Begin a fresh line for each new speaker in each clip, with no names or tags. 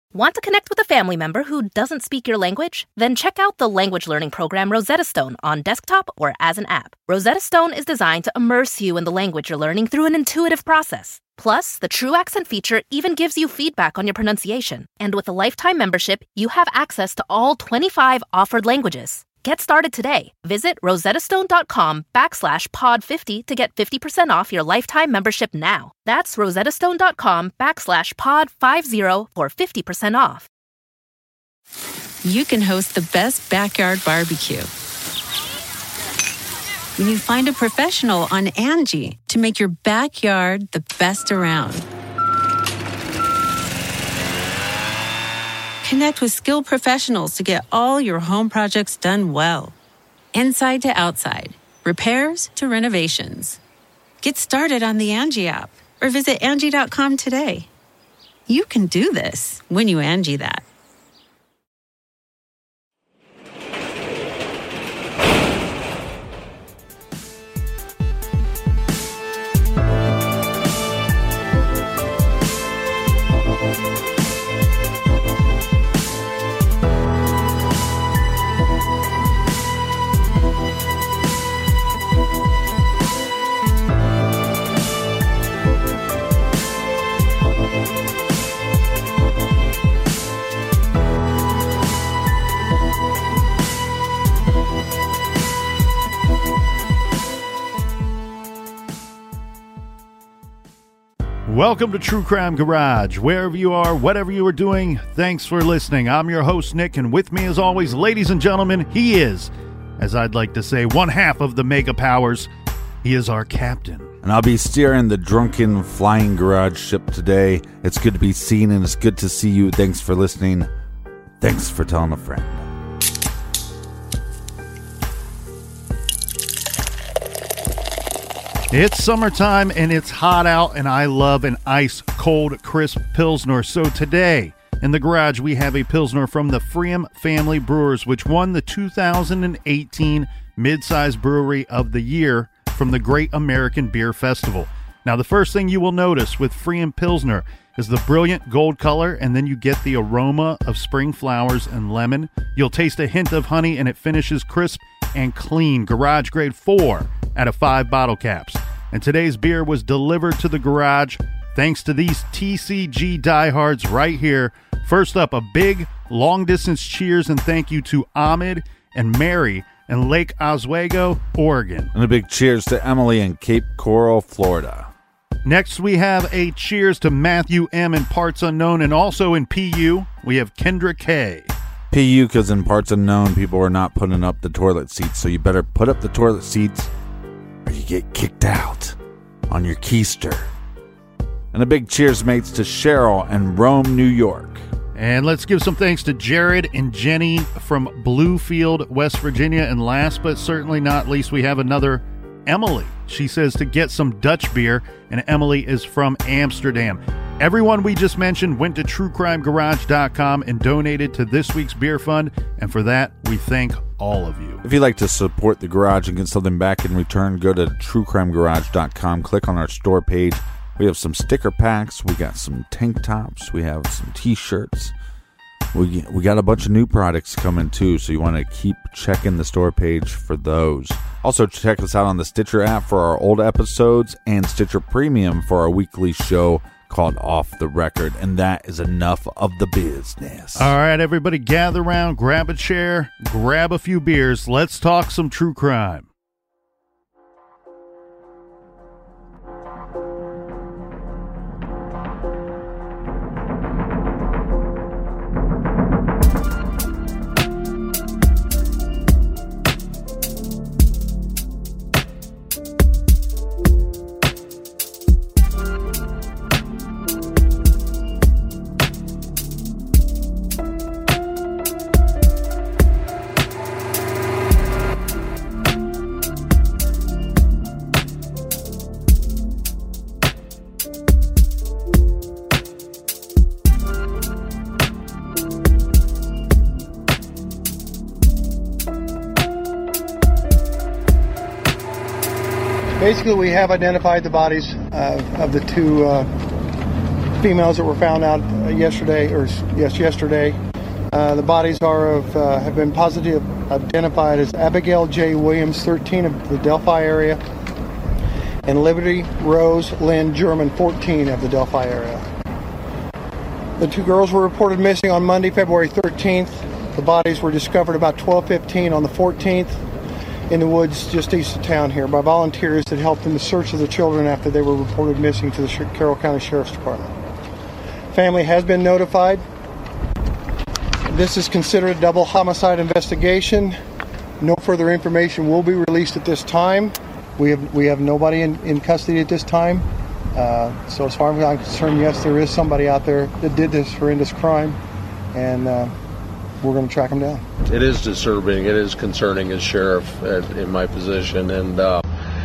Want to connect with a family member who doesn't speak your language? Then check out the language learning program Rosetta Stone on desktop or as an app. Rosetta Stone is designed to immerse you in the language you're learning through an intuitive process. Plus, the True Accent feature even gives you feedback on your pronunciation. And with a lifetime membership, you have access to all 25 offered languages. Get started today. Visit rosettastone.com/pod50 to get 50% off your lifetime membership now. That's rosettastone.com/pod50 for 50% off.
You can host the best backyard barbecue when you find a professional on Angie to make your backyard the best around. Connect with skilled professionals to get all your home projects done well. Inside to outside, repairs to renovations. Get started on the Angie app or visit Angie.com today. You can do this when you Angie that.
Welcome to True Crime Garage. Wherever you are, whatever you are doing, thanks for listening. I'm your host, Nick, and with me as always, ladies and gentlemen, he is, as I'd like to say, one half of the Mega Powers. He is our captain.
And I'll be steering the drunken flying garage ship today. It's good to be seen, and it's good to see you. Thanks for listening. Thanks for telling a friend.
It's summertime and it's hot out, and I love an ice cold crisp Pilsner. So today in the garage we have a Pilsner from the Freem Family Brewers, which won the 2018 Mid-Size Brewery of the Year from the Great American Beer Festival. Now the first thing you will notice with Freem Pilsner is the brilliant gold color, and then you get the aroma of spring flowers and lemon. You'll taste a hint of honey, and it finishes crisp and clean. Garage grade 4 out of 5 bottle caps. And today's beer was delivered to the garage thanks to these TCG diehards right here. First up, a big long distance cheers and thank you to Ahmed and Mary in Lake Oswego, Oregon.
And a big cheers to Emily in Cape Coral, Florida.
Next, we have a cheers to Matthew M. in Parts Unknown, and also in PU, we have Kendra K.
PU, because in Parts Unknown, people are not putting up the toilet seats, so you better put up the toilet seats or you get kicked out on your keister. And a big cheers, mates, to Cheryl in Rome, New York.
And let's give some thanks to Jared and Jenny from Bluefield, West Virginia. And last but certainly not least, we have another Emily. She says to get some Dutch beer, and Emily is from Amsterdam. Everyone we just mentioned went to truecrimegarage.com and donated to this week's beer fund, and for that, we thank all of you.
If you'd like to support the garage and get something back in return, go to truecrimegarage.com, click on our store page. We have some sticker packs, we got some tank tops, we have some t-shirts. We got a bunch of new products coming too, so you want to keep checking the store page for those. Also, check us out on the Stitcher app for our old episodes and Stitcher Premium for our weekly show called Off the Record. And that is enough of the business.
All right, everybody, gather around, grab a chair, grab a few beers. Let's talk some true crime.
Basically, we have identified the bodies of the two females that were found out yesterday, or yesterday. The bodies have been positively identified as Abigail J. Williams, 13, of the Delphi area, and Liberty Rose Lynn German, 14, of the Delphi area. The two girls were reported missing on Monday, February 13th. The bodies were discovered about 12:15 on the 14th in the woods just east of town here by volunteers that helped in the search of the children after they were reported missing to the Carroll County Sheriff's Department. Family has been notified. This is considered a double homicide investigation. No further information will be released at this time. We have nobody in custody at this time. So as far as I'm concerned, yes, there is somebody out there that did this horrendous crime, and we're going to track them down.
It is disturbing. It is concerning as sheriff in my position, and I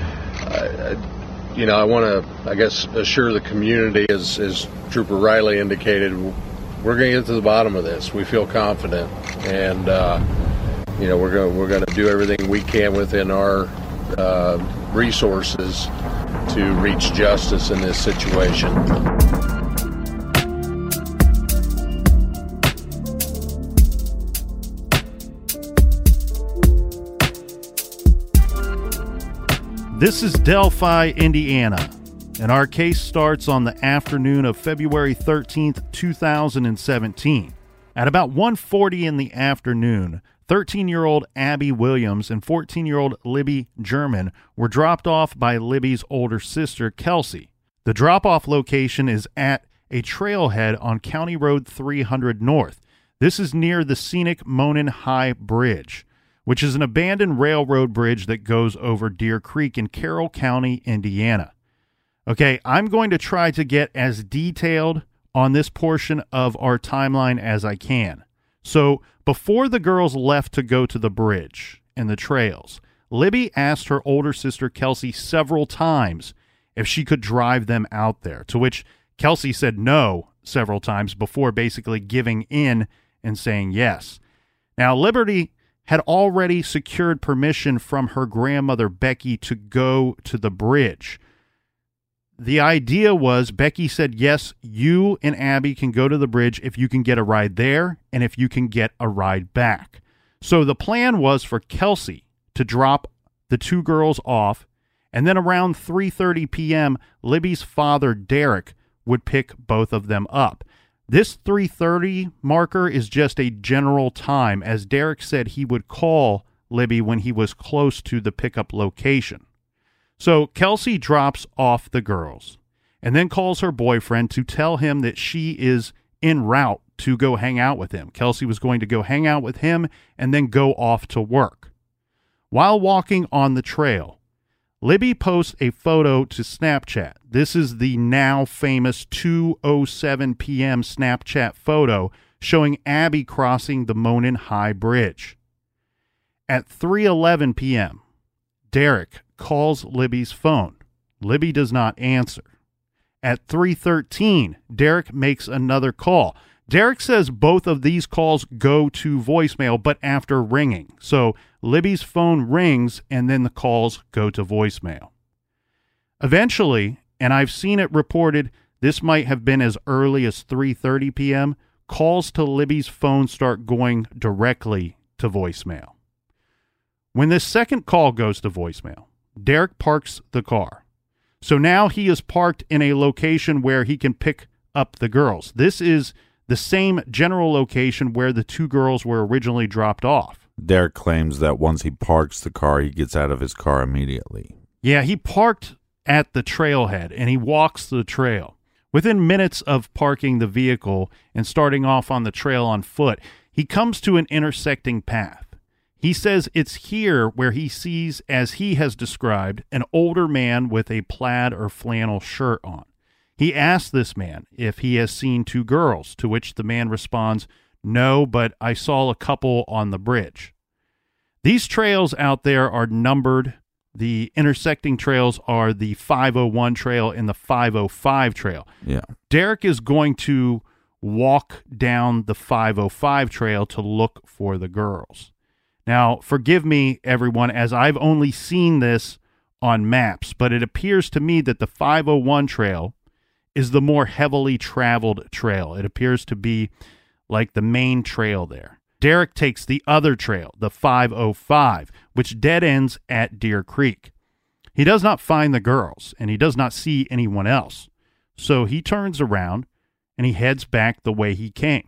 want to, assure the community, as Trooper Riley indicated, we're going to get to the bottom of this. We feel confident, and we're going to do everything we can within our resources to reach justice in this situation.
This is Delphi, Indiana, and our case starts on the afternoon of February 13th, 2017. At about 1:40 in the afternoon, 13-year-old Abby Williams and 14-year-old Libby German were dropped off by Libby's older sister, Kelsey. The drop-off location is at a trailhead on County Road 300 North. This is near the scenic Monon High Bridge, which is an abandoned railroad bridge that goes over Deer Creek in Carroll County, Indiana. Okay, I'm going to try to get as detailed on this portion of our timeline as I can. So, before the girls left to go to the bridge and the trails, Libby asked her older sister Kelsey several times if she could drive them out there, to which Kelsey said no several times before basically giving in and saying yes. Now, Liberty had already secured permission from her grandmother Becky to go to the bridge. The idea was, Becky said, yes, you and Abby can go to the bridge if you can get a ride there and if you can get a ride back. So the plan was for Kelsey to drop the two girls off, and then around 3:30 p.m., Libby's father, Derek, would pick both of them up. This 3:30 marker is just a general time, as Derek said he would call Libby when he was close to the pickup location. So Kelsey drops off the girls and then calls her boyfriend to tell him that she is en route to go hang out with him. Kelsey was going to go hang out with him and then go off to work. While walking on the trail, Libby posts a photo to Snapchat. This is the now famous 2:07 p.m. Snapchat photo showing Abby crossing the Monon High Bridge. At 3:11 p.m., Derek calls Libby's phone. Libby does not answer. At 3:13, Derek makes another call. Derek says both of these calls go to voicemail, but after ringing. So Libby's phone rings and then the calls go to voicemail. Eventually, and I've seen it reported, this might have been as early as 3:30 p.m., calls to Libby's phone start going directly to voicemail. When this second call goes to voicemail, Derek parks the car. So now he is parked in a location where he can pick up the girls. This is the same general location where the two girls were originally dropped off.
Derek claims that once he parks the car, he gets out of his car immediately.
Yeah, he parked at the trailhead and he walks the trail. Within minutes of parking the vehicle and starting off on the trail on foot, he comes to an intersecting path. He says it's here where he sees, as he has described, an older man with a plaid or flannel shirt on. He asks this man if he has seen two girls, to which the man responds, "No, but I saw a couple on the bridge." These trails out there are numbered. The intersecting trails are the 501 trail and the 505 trail.
Yeah.
Derek is going to walk down the 505 trail to look for the girls. Now, forgive me, everyone, as I've only seen this on maps, but it appears to me that the 501 trail is the more heavily traveled trail. It appears to be like the main trail there. Derek takes the other trail, the 505, which dead ends at Deer Creek. He does not find the girls, and he does not see anyone else. So he turns around, and he heads back the way he came,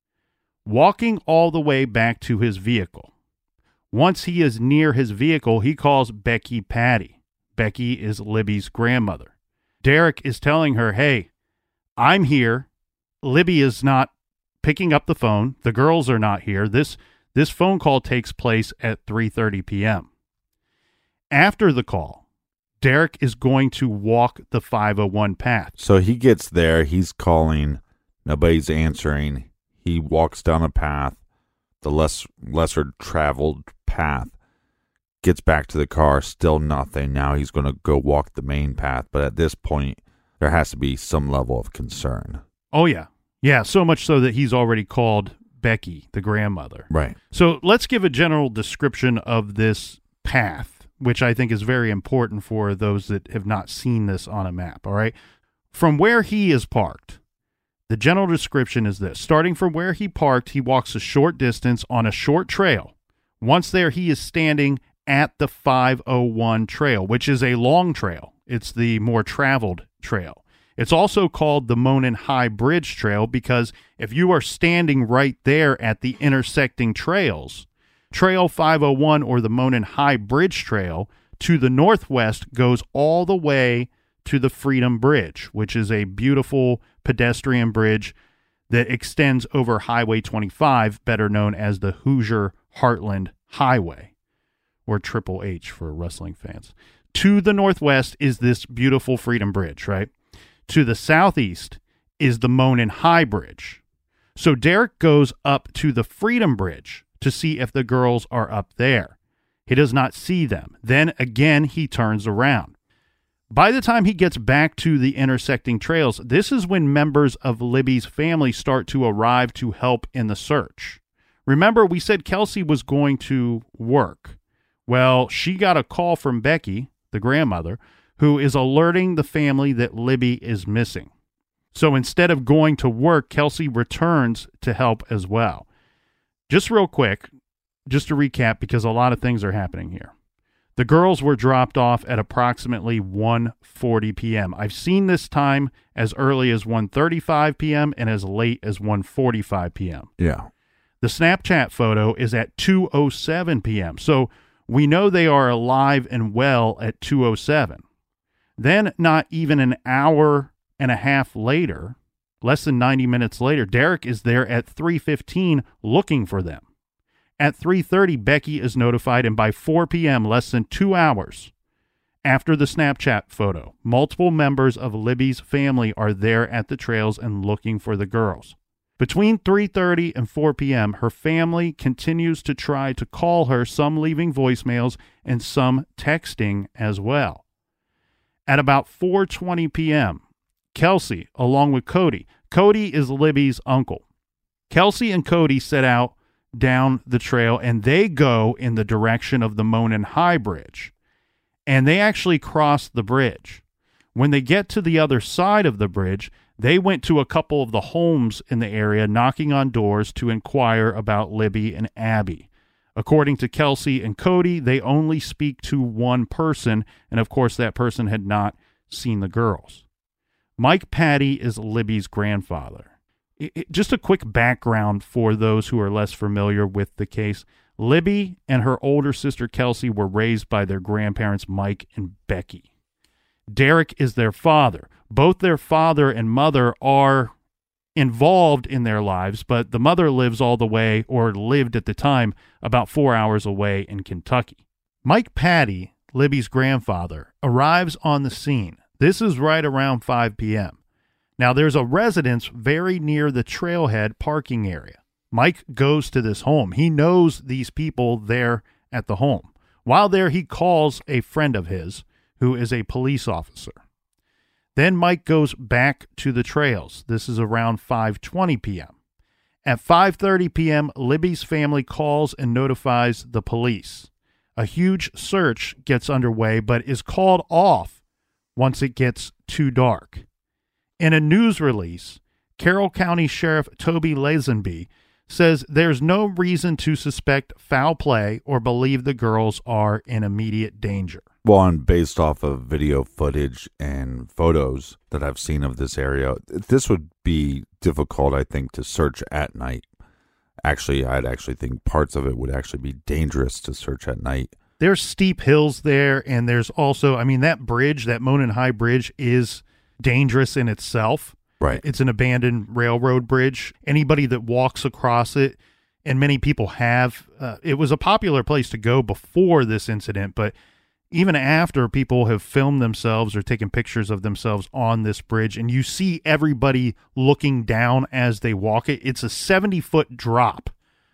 walking all the way back to his vehicle. Once he is near his vehicle, he calls Becky Patty. Becky is Libby's grandmother. Derek is telling her, hey, I'm here. Libby is not picking up the phone. The girls are not here. This phone call takes place at 3:30 p.m. After the call, Derek is going to walk the 501 path.
So he gets there. He's calling. Nobody's answering. He walks down a path, the lesser traveled path, gets back to the car, still nothing. Now he's going to go walk the main path. But at this point, there has to be some level of concern.
Oh, yeah. Yeah, so much so that he's already called Becky, the grandmother.
Right.
So let's give a general description of this path, which I think is very important for those that have not seen this on a map, all right? From where he is parked, the general description is this. Starting from where he parked, he walks a short distance on a short trail. Once there, he is standing at the 501 trail, which is a long trail. It's the more traveled trail. It's also called the Monon High Bridge Trail because if you are standing right there at the intersecting trails, Trail 501 or the Monon High Bridge Trail to the northwest goes all the way to the Freedom Bridge, which is a beautiful pedestrian bridge that extends over Highway 25, better known as the Hoosier Heartland Highway, or Triple H for wrestling fans. To the northwest is this beautiful Freedom Bridge, right? To the southeast is the Monon High Bridge. So Derek goes up to the Freedom Bridge to see if the girls are up there. He does not see them. Then again, he turns around. By the time he gets back to the intersecting trails, this is when members of Libby's family start to arrive to help in the search. Remember, we said Kelsey was going to work. Well, she got a call from Becky, the grandmother, who is alerting the family that Libby is missing. So instead of going to work, Kelsey returns to help as well. Just real quick, just to recap, because a lot of things are happening here. The girls were dropped off at approximately 1:40 p.m. I've seen this time as early as 1:35 p.m. and as late as 1:45 p.m.
Yeah.
The Snapchat photo is at 2:07 p.m. So we know they are alive and well at 2:07. Then, not even an hour and a half later, less than 90 minutes later, Derek is there at 3:15 looking for them. At 3:30, Becky is notified, and by 4 p.m., less than 2 hours after the Snapchat photo, multiple members of Libby's family are there at the trails and looking for the girls. Between 3:30 and 4 p.m., her family continues to try to call her, some leaving voicemails and some texting as well. At about 4:20 p.m., Kelsey, along with Cody is Libby's uncle. Kelsey and Cody set out down the trail, and they go in the direction of the Monon High Bridge. And they actually cross the bridge. When they get to the other side of the bridge, they went to a couple of the homes in the area, knocking on doors to inquire about Libby and Abby. According to Kelsey and Cody, they only speak to one person, and of course that person had not seen the girls. Mike Patty is Libby's grandfather. Just a quick background for those who are less familiar with the case. Libby and her older sister Kelsey were raised by their grandparents Mike and Becky. Derek is their father. Both their father and mother are involved in their lives, but the mother lives all the way, or lived at the time, about 4 hours away in Kentucky. Mike Patty, Libby's grandfather, arrives on the scene. This is right around 5 p.m. Now, there's a residence very near the trailhead parking area. Mike goes to this home. He knows these people there at the home. While there, he calls a friend of his who is a police officer. Then Mike goes back to the trails. This is around 5:20 p.m. At 5:30 p.m., Libby's family calls and notifies the police. A huge search gets underway, but is called off once it gets too dark. In a news release, Carroll County Sheriff Toby Lazenby says there's no reason to suspect foul play or believe the girls are in immediate danger.
Well, and based off of video footage and photos that I've seen of this area, this would be difficult, I think, to search at night. Actually, I'd actually think parts of it would actually be dangerous to search at night.
There's steep hills there, and there's also, I mean, that bridge, that Monon High Bridge, is dangerous in itself.
Right.
It's an abandoned railroad bridge. Anybody that walks across it, and many people have, it was a popular place to go before this incident, but even after, people have filmed themselves or taken pictures of themselves on this bridge, and you see everybody looking down as they walk it. It's a 70-foot drop,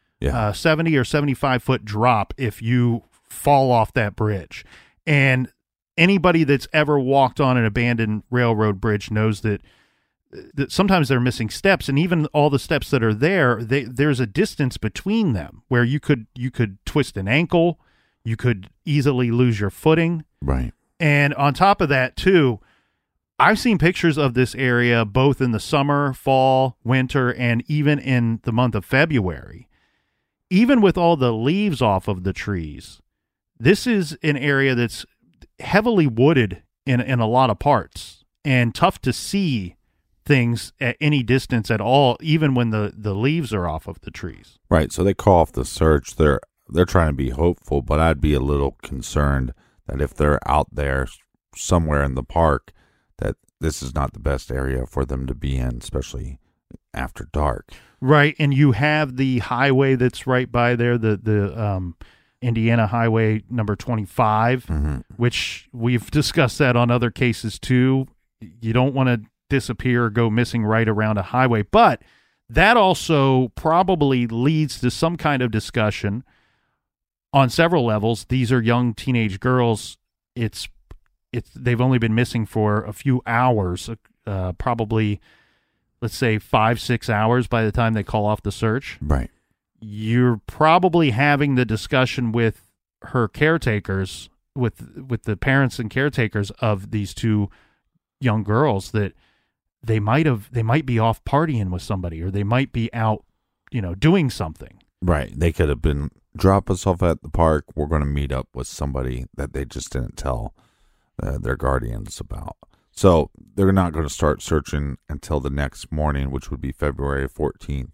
70 or 75-foot drop if you fall off that bridge. And anybody that's ever walked on an abandoned railroad bridge knows that sometimes they're missing steps, and even all the steps that are there, there's a distance between them where you could twist an ankle. You could easily lose your footing.
Right.
And on top of that, too, I've seen pictures of this area both in the summer, fall, winter, and even in the month of February. Even with all the leaves off of the trees, this is an area that's heavily wooded in a lot of parts and tough to see things at any distance at all, even when the leaves are off of the trees.
Right. So they call off the search. They're trying to be hopeful, but I'd be a little concerned that if they're out there somewhere in the park, that this is not the best area for them to be in, especially after dark.
Right, and you have the highway that's right by there, the Indiana Highway number 25, which we've discussed that on other cases too. You don't want to disappear or go missing right around a highway, but that also probably leads to some kind of discussion on several levels. These are young teenage girls. They've only been missing for a few hours, probably, let's say 5-6 hours by the time they call off the search.
Right.
You're probably having the discussion with her caretakers, with the parents and caretakers of these two young girls, that they might be off partying with somebody, or they might be out, doing something. Right.
They could have been, drop us off at the park. We're going to meet up with somebody that they just didn't tell their guardians about. So they're not going to start searching until the next morning, which would be February 14th,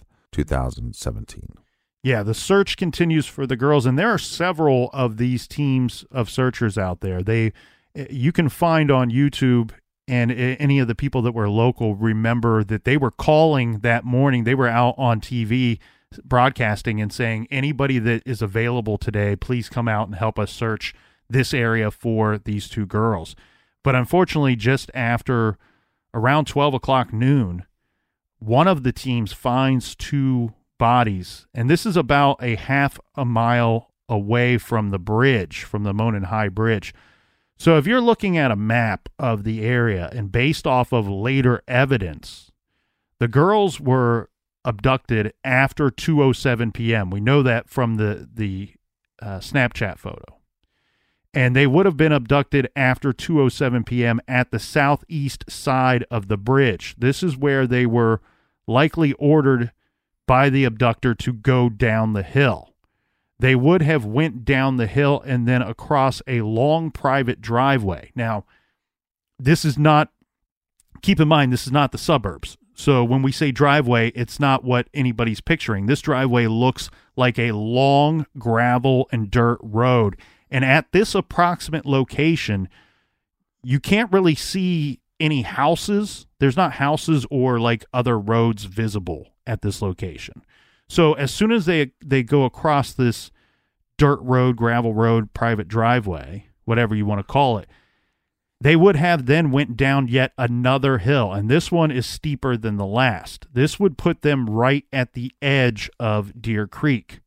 2017.
Yeah, the search continues for the girls, and there are several of these teams of searchers out there. You can find on YouTube, and any of the people that were local remember that they were calling that morning. They were out on TV broadcasting and saying, anybody that is available today, please come out and help us search this area for these two girls. But unfortunately, just after around 12 o'clock noon, one of the teams finds two bodies, and this is about a half a mile away from the bridge, from the Monon High Bridge. So if you're looking at a map of the area, and based off of later evidence, the girls were abducted after 2:07 p.m. We know that from the Snapchat photo. And they would have been abducted after 2:07 p.m. at the southeast side of the bridge. This is where they were likely ordered by the abductor to go down the hill. They would have went down the hill and then across a long private driveway. Now, this is not, keep in mind, this is not the suburbs. So when we say driveway, it's not what anybody's picturing. This driveway looks like a long gravel and dirt road. And at this approximate location, you can't really see any houses. There's not houses or like other roads visible at this location. So as soon as they go across this dirt road, gravel road, private driveway, whatever you want to call it, they would have then went down yet another hill, and this one is steeper than the last. This would put them right at the edge of Deer Creek.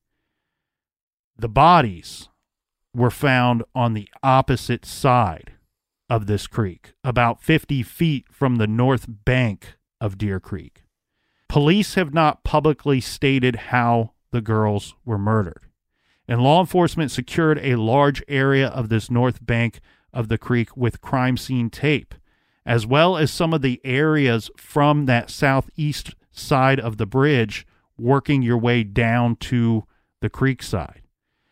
The bodies were found on the opposite side of this creek, about 50 feet from the north bank of Deer Creek. Police have not publicly stated how the girls were murdered, and law enforcement secured a large area of this north bank of the creek with crime scene tape. as well as some of the areas from that southeast side of the bridge, working your way down to the creek side.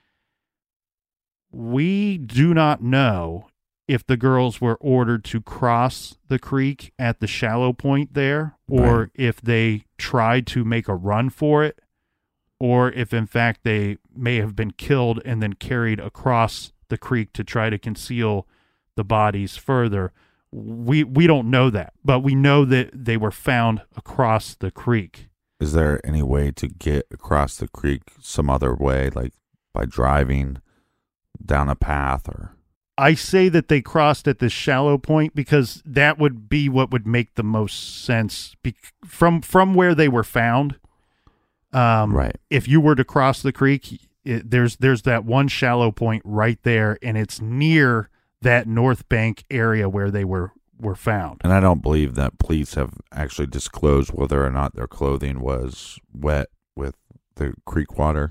We do not know if the girls were ordered to cross the creek at the shallow point there, or
Right.
if they tried to make a run for it, or if in fact they may have been killed and then carried across the creek to try to conceal the bodies further. We don't know that, but we know that they were found across the creek.
Is there any way to get across the creek some other way, like by driving down a path or?
I say that they crossed at the shallow point because that would be what would make the most sense from where they were found.
Right.
If you were to cross the creek, there's that one shallow point right there, and it's near that North Bank area where they were found.
And I don't believe that police have actually disclosed whether or not their clothing was wet with the creek water.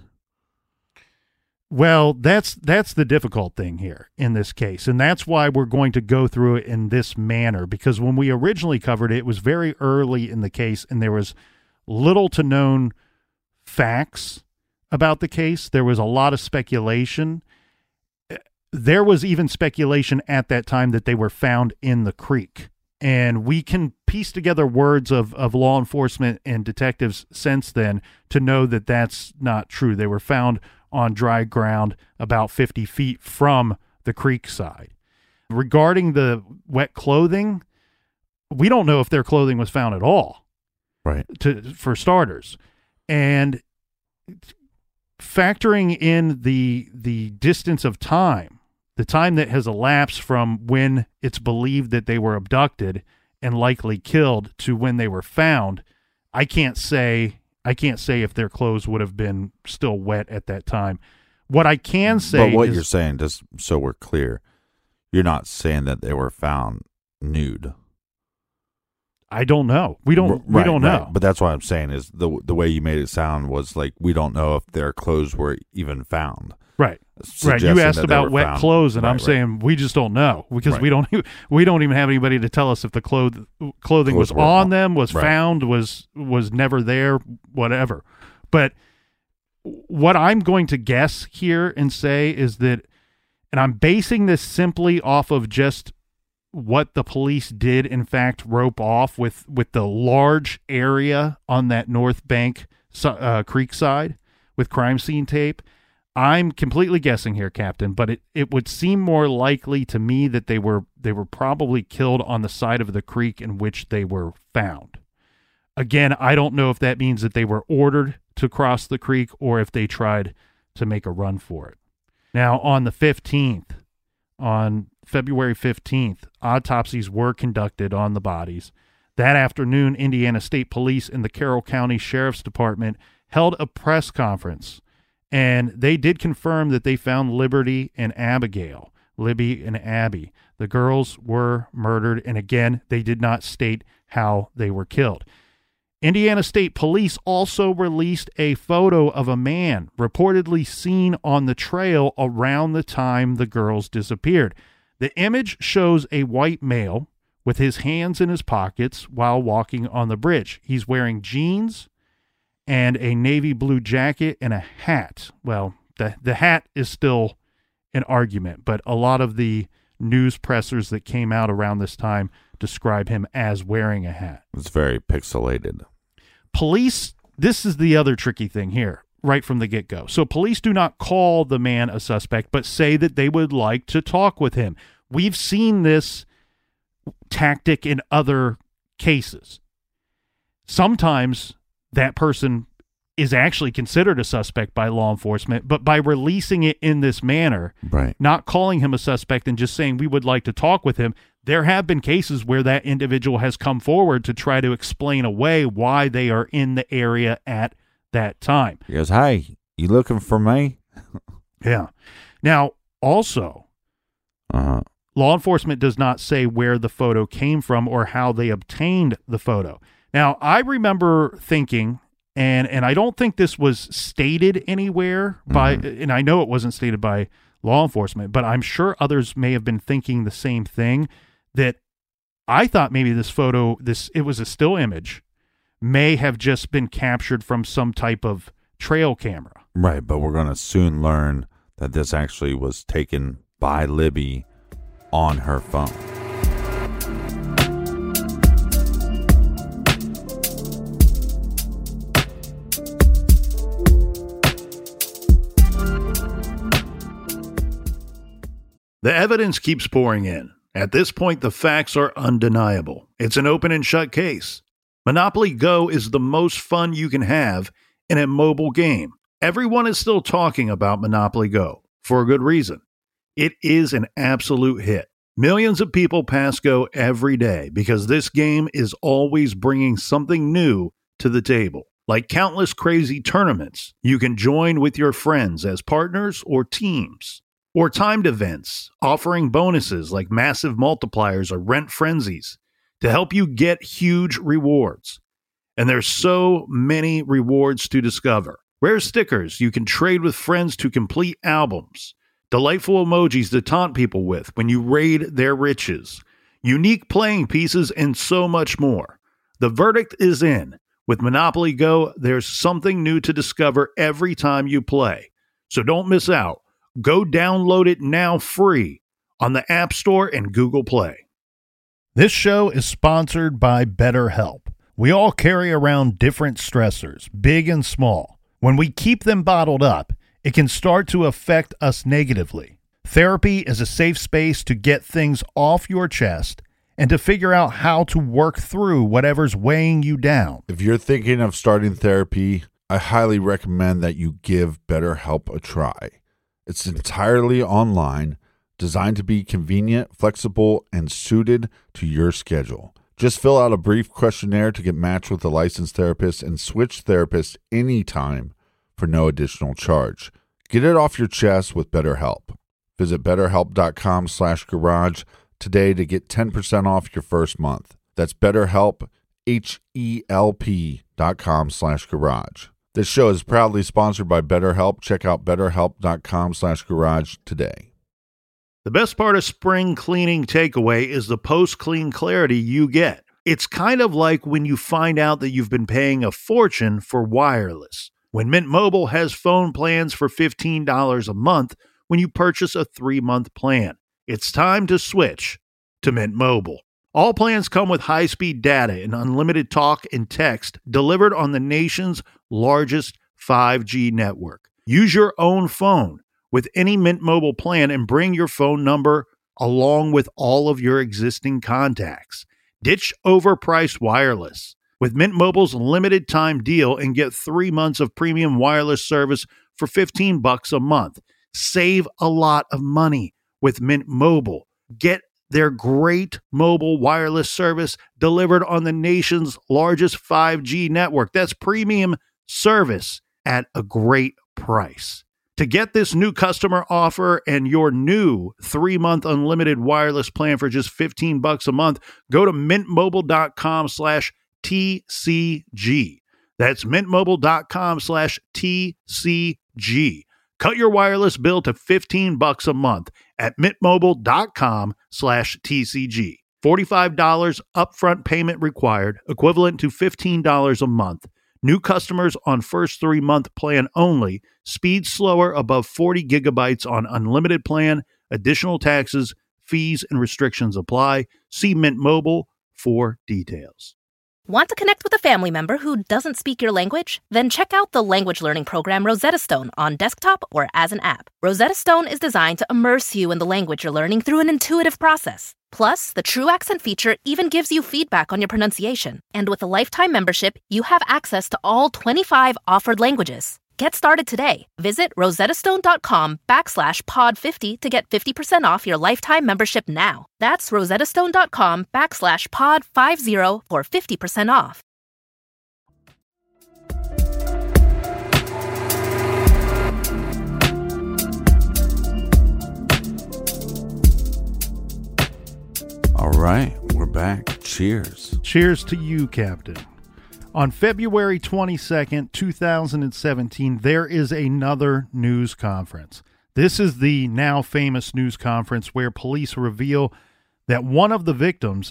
Well, that's the difficult thing here in this case, and that's why we're going to go through it in this manner, because when we originally covered it, it was very early in the case, and there was little to known facts about the case. There was a lot of speculation. There was even speculation at that time that they were found in the creek, and we can piece together words of law enforcement and detectives since then to know that that's not true. They were found on dry ground about 50 feet from the creek side. Regarding the wet clothing, we don't know if their clothing was found at all,
Right.
for starters. And factoring in the distance of time, the time that has elapsed from when it's believed that they were abducted and likely killed to when they were found, I can't say if their clothes would have been still wet at that time. What I can say
But what
is,
you're saying, just so we're clear, you're not saying that they were found nude.
I don't know. We don't know.
But that's what I'm saying is the way you made it sound was like we don't know if their clothes were even found.
Right.
Suggesting
You asked
that they
about
were
wet
found.
clothes, and
Right,
I'm
right.
saying we just don't know because
Right.
we don't even have anybody to tell us if the clothing was
Clothes were
on
on-
them, was
right.
found, was never there, whatever. But what I'm going to guess here and say is that, and I'm basing this simply off of just what the police did in fact rope off with the large area on that North Bank creek side with crime scene tape. I'm completely guessing here, Captain, but it would seem more likely to me that they were probably killed on the side of the creek in which they were found. Again, I don't know if that means that they were ordered to cross the creek or if they tried to make a run for it. Now, on the 15th, on February 15th, autopsies were conducted on the bodies. That afternoon, Indiana State Police and the Carroll County Sheriff's Department held a press conference, and they did confirm that they found Liberty and Abigail, Libby and Abby. The girls were murdered, and again, they did not state how they were killed. Indiana State Police also released a photo of a man reportedly seen on the trail around the time the girls disappeared. The image shows a white male with his hands in his pockets while walking on the bridge. He's wearing jeans and a navy blue jacket and a hat. Well, the hat is still an argument, but a lot of the news pressers that came out around this time describe him as wearing a hat.
It's very pixelated.
Police, this is the other tricky thing here, right from the get-go. So police do not call the man a suspect, but say that they would like to talk with him. We've seen this tactic in other cases. Sometimes that person is actually considered a suspect by law enforcement, but by releasing it in this manner,
Right.
not calling him a suspect and just saying we would like to talk with him, there have been cases where that individual has come forward to try to explain away why they are in the area at that time.
He goes, "Hey, you looking for me?"
Yeah. Now, also,
Uh-huh.
law enforcement does not say where the photo came from or how they obtained the photo. Now, I remember thinking, and I don't think this was stated anywhere by, and I know it wasn't stated by law enforcement, but I'm sure others may have been thinking the same thing, that I thought maybe this photo, it was a still image, may have just been captured from some type of trail camera.
Right, but we're going to soon learn that this actually was taken by Libby on her phone.
The evidence keeps pouring in. At this point, the facts are undeniable. It's an open and shut case. Monopoly Go is the most fun you can have in a mobile game. Everyone is still talking about Monopoly Go, for a good reason. It is an absolute hit. Millions of people pass Go every day because this game is always bringing something new to the table. Like countless crazy tournaments you can join with your friends as partners or teams. Or timed events offering bonuses like massive multipliers or rent frenzies to help you get huge rewards. And there's so many rewards to discover. Rare stickers you can trade with friends to complete albums. Delightful emojis to taunt people with when you raid their riches. Unique playing pieces and so much more. The verdict is in. With Monopoly Go, there's something new to discover every time you play. So don't miss out. Go download it now free on the App Store and Google Play. This show is sponsored by BetterHelp. We all carry around different stressors, big and small. When we keep them bottled up, it can start to affect us negatively. Therapy is a safe space to get things off your chest and to figure out how to work through whatever's weighing you down.
If you're thinking of starting therapy, I highly recommend that you give BetterHelp a try. It's entirely online, designed to be convenient, flexible, and suited to your schedule. Just fill out a brief questionnaire to get matched with a licensed therapist and switch therapists anytime for no additional charge. Get it off your chest with BetterHelp. Visit BetterHelp.com/garage today to get 10% off your first month. That's BetterHelp, HELP.com/garage. This show is proudly sponsored by BetterHelp. Check out BetterHelp.com/garage today.
The best part of spring cleaning takeaway is the post-clean clarity you get. It's kind of like when you find out that you've been paying a fortune for wireless. When Mint Mobile has phone plans for $15 a month when you purchase a 3-month plan. It's time to switch to Mint Mobile. All plans come with high-speed data and unlimited talk and text delivered on the nation's largest 5G network. Use your own phone with any Mint Mobile plan and bring your phone number along with all of your existing contacts. Ditch overpriced wireless with Mint Mobile's limited time deal and get 3 months of premium wireless service for $15 a month. Save a lot of money with Mint Mobile. Get their great mobile wireless service delivered on the nation's largest 5G network. That's premium service at a great price. To get this new customer offer and your new 3-month unlimited wireless plan for just $15 a month, go to mintmobile.com/TCG. That's mintmobile.com/TCG. Cut your wireless bill to $15 a month at mintmobile.com/TCG. $45 upfront payment required, equivalent to $15 a month. New customers on first 3-month plan only. Speed slower above 40 gigabytes on unlimited plan. Additional taxes, fees, and restrictions apply. See Mint Mobile for details.
Want to connect with a family member who doesn't speak your language? Then check out the language learning program Rosetta Stone on desktop or as an app. Rosetta Stone is designed to immerse you in the language you're learning through an intuitive process. Plus, the True Accent feature even gives you feedback on your pronunciation. And with a lifetime membership, you have access to all 25 offered languages. Get started today. Visit rosettastone.com/pod50 to get 50% off your lifetime membership now. That's rosettastone.com/pod50 for 50% off.
All right, we're back. Cheers.
Cheers to you, Captain. On February 22nd, 2017, there is another news conference. This is the now famous news conference where police reveal that one of the victims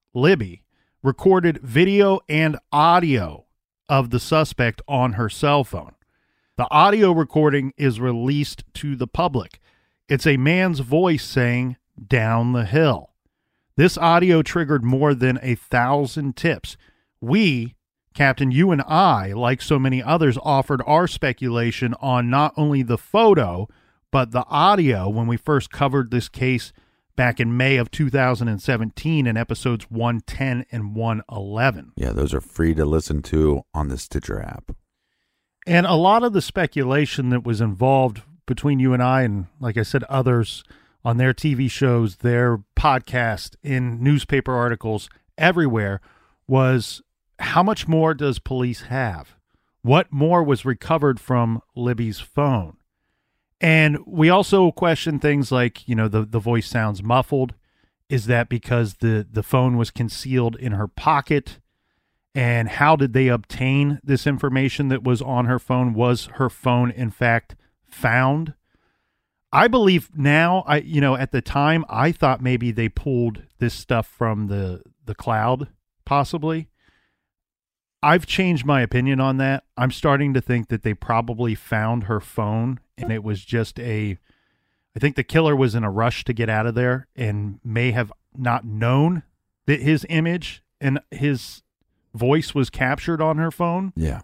Libby, recorded video and audio of the suspect on her cell phone. The audio recording is released to the public. It's a man's voice saying, "Down the hill." This audio triggered more than 1,000 tips. We, Captain, you and I, like so many others, offered our speculation on not only the photo, but the audio when we first covered this case back in May of 2017 in episodes 110 and 111.
Yeah, those are free to listen to on the Stitcher app.
And a lot of the speculation that was involved between you and I, and like I said, others on their TV shows, their podcast, in newspaper articles, everywhere, was how much more does police have? What more was recovered from Libby's phone? And we also question things like, the voice sounds muffled. Is that because the phone was concealed in her pocket? And how did they obtain this information that was on her phone? Was her phone, in fact, found? I believe now, at the time, I thought maybe they pulled this stuff from the cloud, possibly. I've changed my opinion on that. I'm starting to think that they probably found her phone, and it was just I think the killer was in a rush to get out of there and may have not known that his image and his voice was captured on her phone.
Yeah.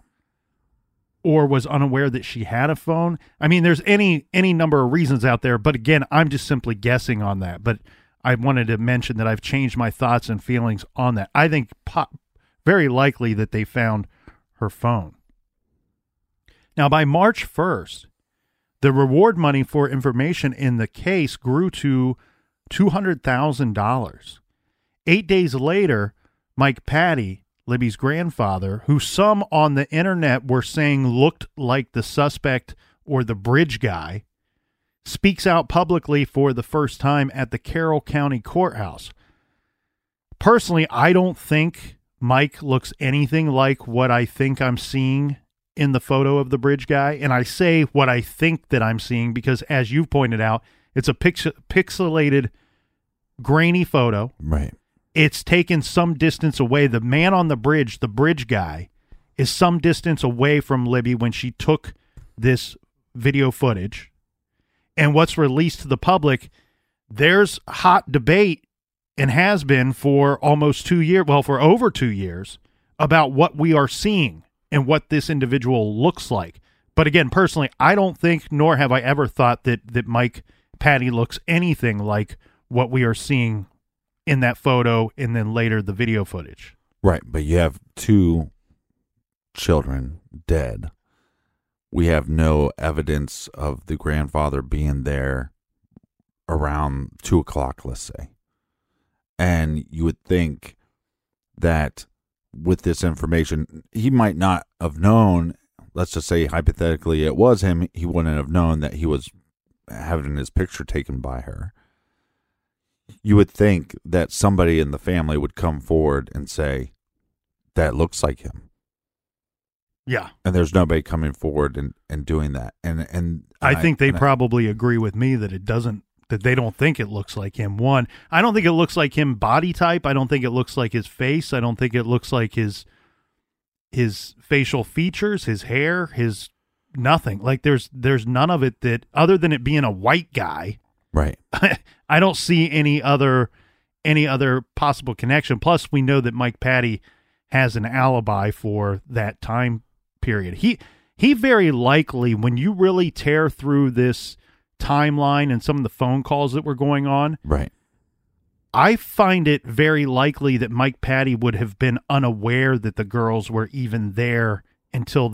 Or was unaware that she had a phone. I mean, there's any number of reasons out there, but again, I'm just simply guessing on that. But I wanted to mention that I've changed my thoughts and feelings on that. I think very likely that they found her phone. Now, by March 1st, the reward money for information in the case grew to $200,000. 8 days later, Mike Patty, Libby's grandfather, who some on the internet were saying looked like the suspect or the bridge guy, speaks out publicly for the first time at the Carroll County Courthouse. Personally, I don't think Mike looks anything like what I think I'm seeing in the photo of the bridge guy. And I say what I think that I'm seeing because, as you've pointed out, it's a pixelated, grainy photo.
Right.
It's taken some distance away. The man on the bridge guy, is some distance away from Libby when she took this video footage. And what's released to the public, there's hot debate, and has been for almost 2 years, well, for over 2 years, about what we are seeing and what this individual looks like. But again, personally, I don't think, nor have I ever thought that Mike Patty looks anything like what we are seeing in that photo and then later the video footage.
Right, but you have 2 children dead. We have no evidence of the grandfather being there around 2 o'clock, let's say. And you would think that with this information, he might not have known, let's just say hypothetically it was him, he wouldn't have known that he was having his picture taken by her. You would think that somebody in the family would come forward and say, that looks like him.
Yeah.
And there's nobody coming forward and doing that. And
I think they probably agree with me that it doesn't, that they don't think it looks like him. One, I don't think it looks like him body type. I don't think it looks like his face. I don't think it looks like his facial features, his hair, his nothing. Like there's none of it that, other than it being a white guy.
Right.
I don't see any other possible connection. Plus, we know that Mike Patty has an alibi for that time period. He very likely, when you really tear through this timeline and some of the phone calls that were going on,
right,
I find it very likely that Mike Patty would have been unaware that the girls were even there until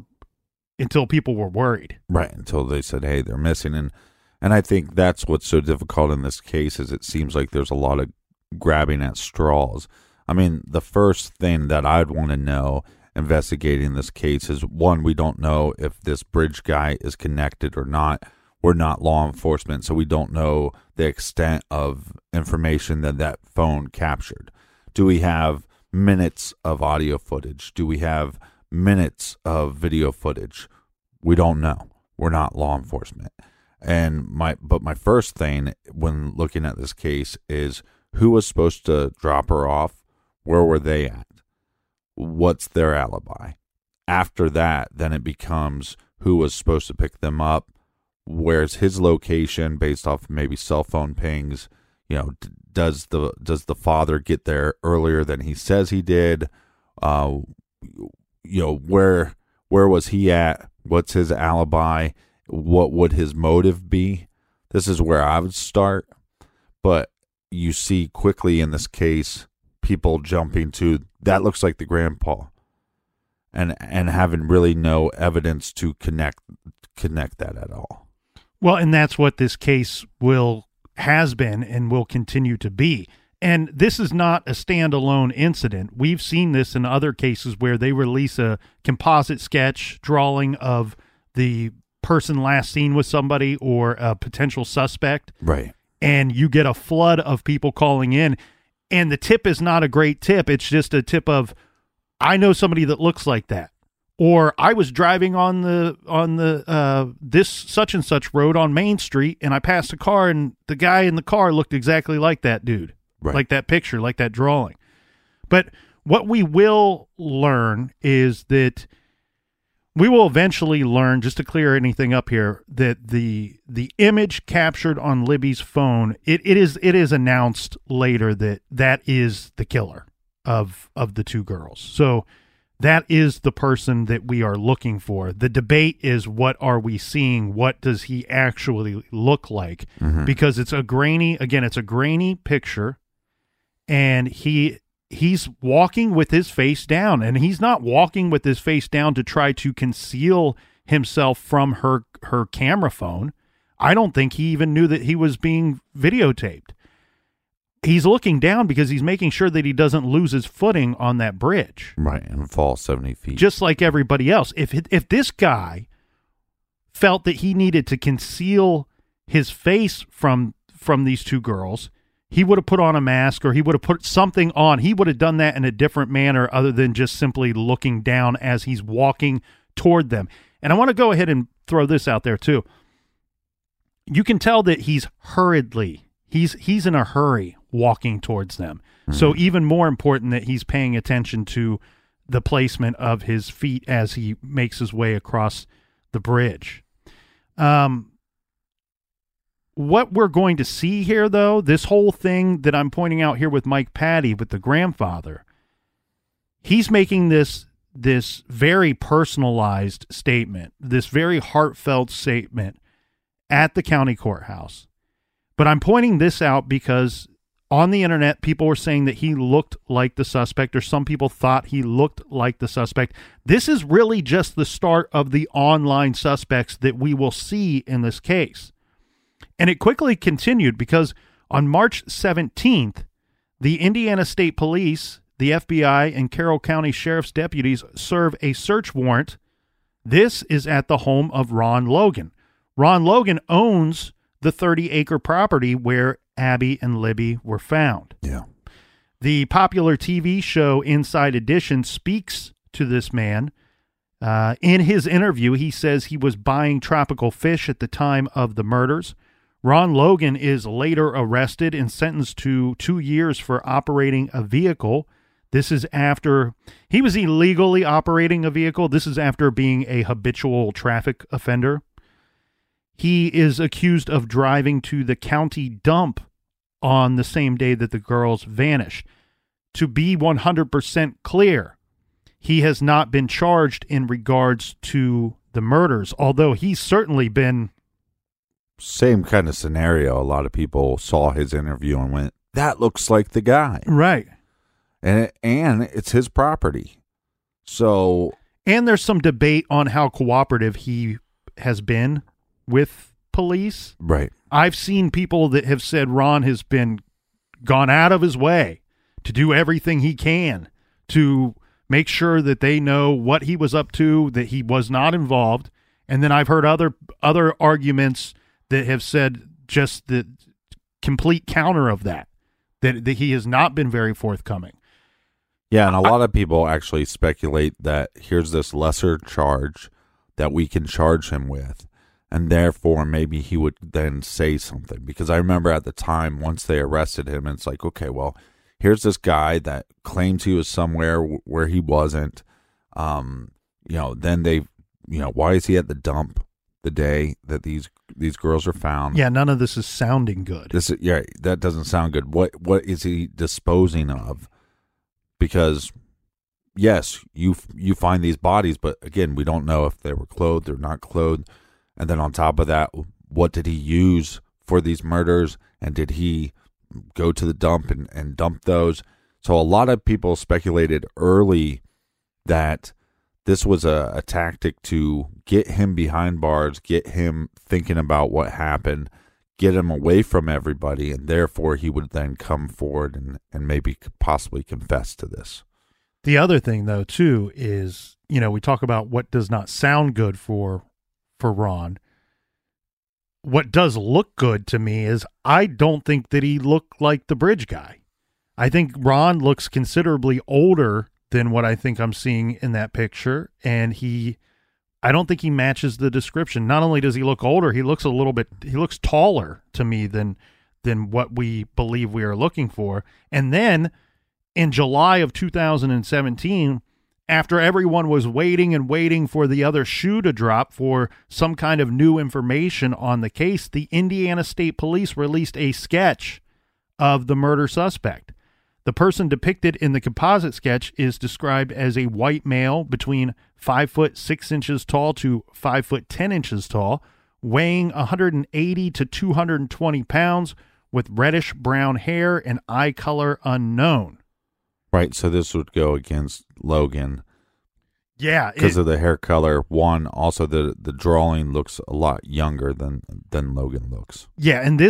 people were worried.
Right, until they said, hey, they're missing. And I think that's what's so difficult in this case, is it seems like there's a lot of grabbing at straws. I mean, the first thing that I'd want to know investigating this case is, one, we don't know if this bridge guy is connected or not. We're not law enforcement, so we don't know the extent of information that phone captured. Do we have minutes of audio footage? Do we have minutes of video footage? We don't know. We're not law enforcement. And my first thing when looking at this case is, who was supposed to drop her off Where were they at? What's their alibi? After that, then it becomes who was supposed to pick them up. Where's his location based off maybe cell phone pings? You know, does the father get there earlier than he says he did? You know, where was he at? What's his alibi? What would his motive be? This is where I would start. But you see quickly in this case, people jumping to, that looks like the grandpa. And having really no evidence to connect that at all.
Well, and that's what this case has been and will continue to be. And this is not a standalone incident. We've seen this in other cases where they release a composite sketch drawing of the person last seen with somebody or a potential suspect.
Right.
And you get a flood of people calling in. And the tip is not a great tip. It's just a tip of, I know somebody that looks like that. Or I was driving on the this such and such road on Main Street, and I passed a car, and the guy in the car looked exactly like that dude,
right.
Like that picture, like that drawing. But what we will learn is that we will eventually learn, just to clear anything up here, that the image captured on Libby's phone, it is announced later that is the killer of the two girls. So that is the person that we are looking for. The debate is, what are we seeing? What does he actually look like? Mm-hmm. Because it's a grainy picture, and he's walking with his face down, and he's not walking with his face down to try to conceal himself from her camera phone. I don't think he even knew that he was being videotaped. He's looking down because he's making sure that he doesn't lose his footing on that bridge.
Right, and fall 70 feet.
Just like everybody else. If this guy felt that he needed to conceal his face from these two girls, he would have put on a mask, or he would have put something on. He would have done that in a different manner other than just simply looking down as he's walking toward them. And I want to go ahead and throw this out there too. You can tell that he's in a hurry walking towards them. Mm-hmm. So even more important that he's paying attention to the placement of his feet as he makes his way across the bridge. What we're going to see here, though, this whole thing that I'm pointing out here with Mike Patty, with the grandfather, he's making this very personalized statement, this very heartfelt statement at the county courthouse. But I'm pointing this out because on the internet, people were saying that he looked like the suspect, or some people thought he looked like the suspect. This is really just the start of the online suspects that we will see in this case. And it quickly continued because on March 17th, the Indiana State Police, the FBI, and Carroll County Sheriff's deputies serve a search warrant. This is at the home of Ron Logan. Ron Logan owns the 30-acre property where Abby and Libby were found.
Yeah.
The popular TV show Inside Edition speaks to this man. In his interview, he says he was buying tropical fish at the time of the murders. Ron Logan is later arrested and sentenced to 2 years for operating a vehicle. This is after he was illegally operating a vehicle. This is after being a habitual traffic offender. He is accused of driving to the county dump on the same day that the girls vanished. To be 100% clear, he has not been charged in regards to the murders, although he's certainly been...
Same kind of scenario. A lot of people saw his interview and went, that looks like the guy.
Right.
And it's his property. So...
And there's some debate on how cooperative he has been with police.
Right.
I've seen people that have said Ron has gone out of his way to do everything he can to make sure that they know what he was up to, that he was not involved. And then I've heard other arguments that have said just the complete counter of that he has not been very forthcoming.
Yeah, and a lot of people actually speculate that here's this lesser charge that we can charge him with, and therefore maybe he would then say something. Because I remember at the time, once they arrested him, it's like, okay, well, here's this guy that claims he was somewhere where he wasn't. Then they, why is he at the dump the day that these girls are found?
Yeah, none of this is sounding good.
That doesn't sound good. What is he disposing of? Because yes, you find these bodies, but again, we don't know if they were clothed or not clothed. And then on top of that, what did he use for these murders? And did he go to the dump and dump those? So a lot of people speculated early that this was a tactic to get him behind bars, get him thinking about what happened, get him away from everybody, and therefore he would then come forward and maybe possibly confess to this.
The other thing, though, too, is, we talk about what does not sound good for Ron. What does look good to me is I don't think that he looked like the bridge guy. I think Ron looks considerably older than what I think I'm seeing in that picture, and I don't think he matches the description. Not only does he look older, he looks taller to me than what we believe we are looking for. And then in July of 2017, after everyone was waiting for the other shoe to drop for some kind of new information on the case, the Indiana State Police released a sketch of the murder suspect. The person depicted in the composite sketch is described as a white male between 5 foot 6 inches tall to 5 foot 10 inches tall, weighing 180 to 220 pounds, with reddish brown hair and eye color unknown.
Right, so this would go against Logan.
Yeah.
Because of the hair color. One, also the drawing looks a lot younger than Logan looks.
Yeah, and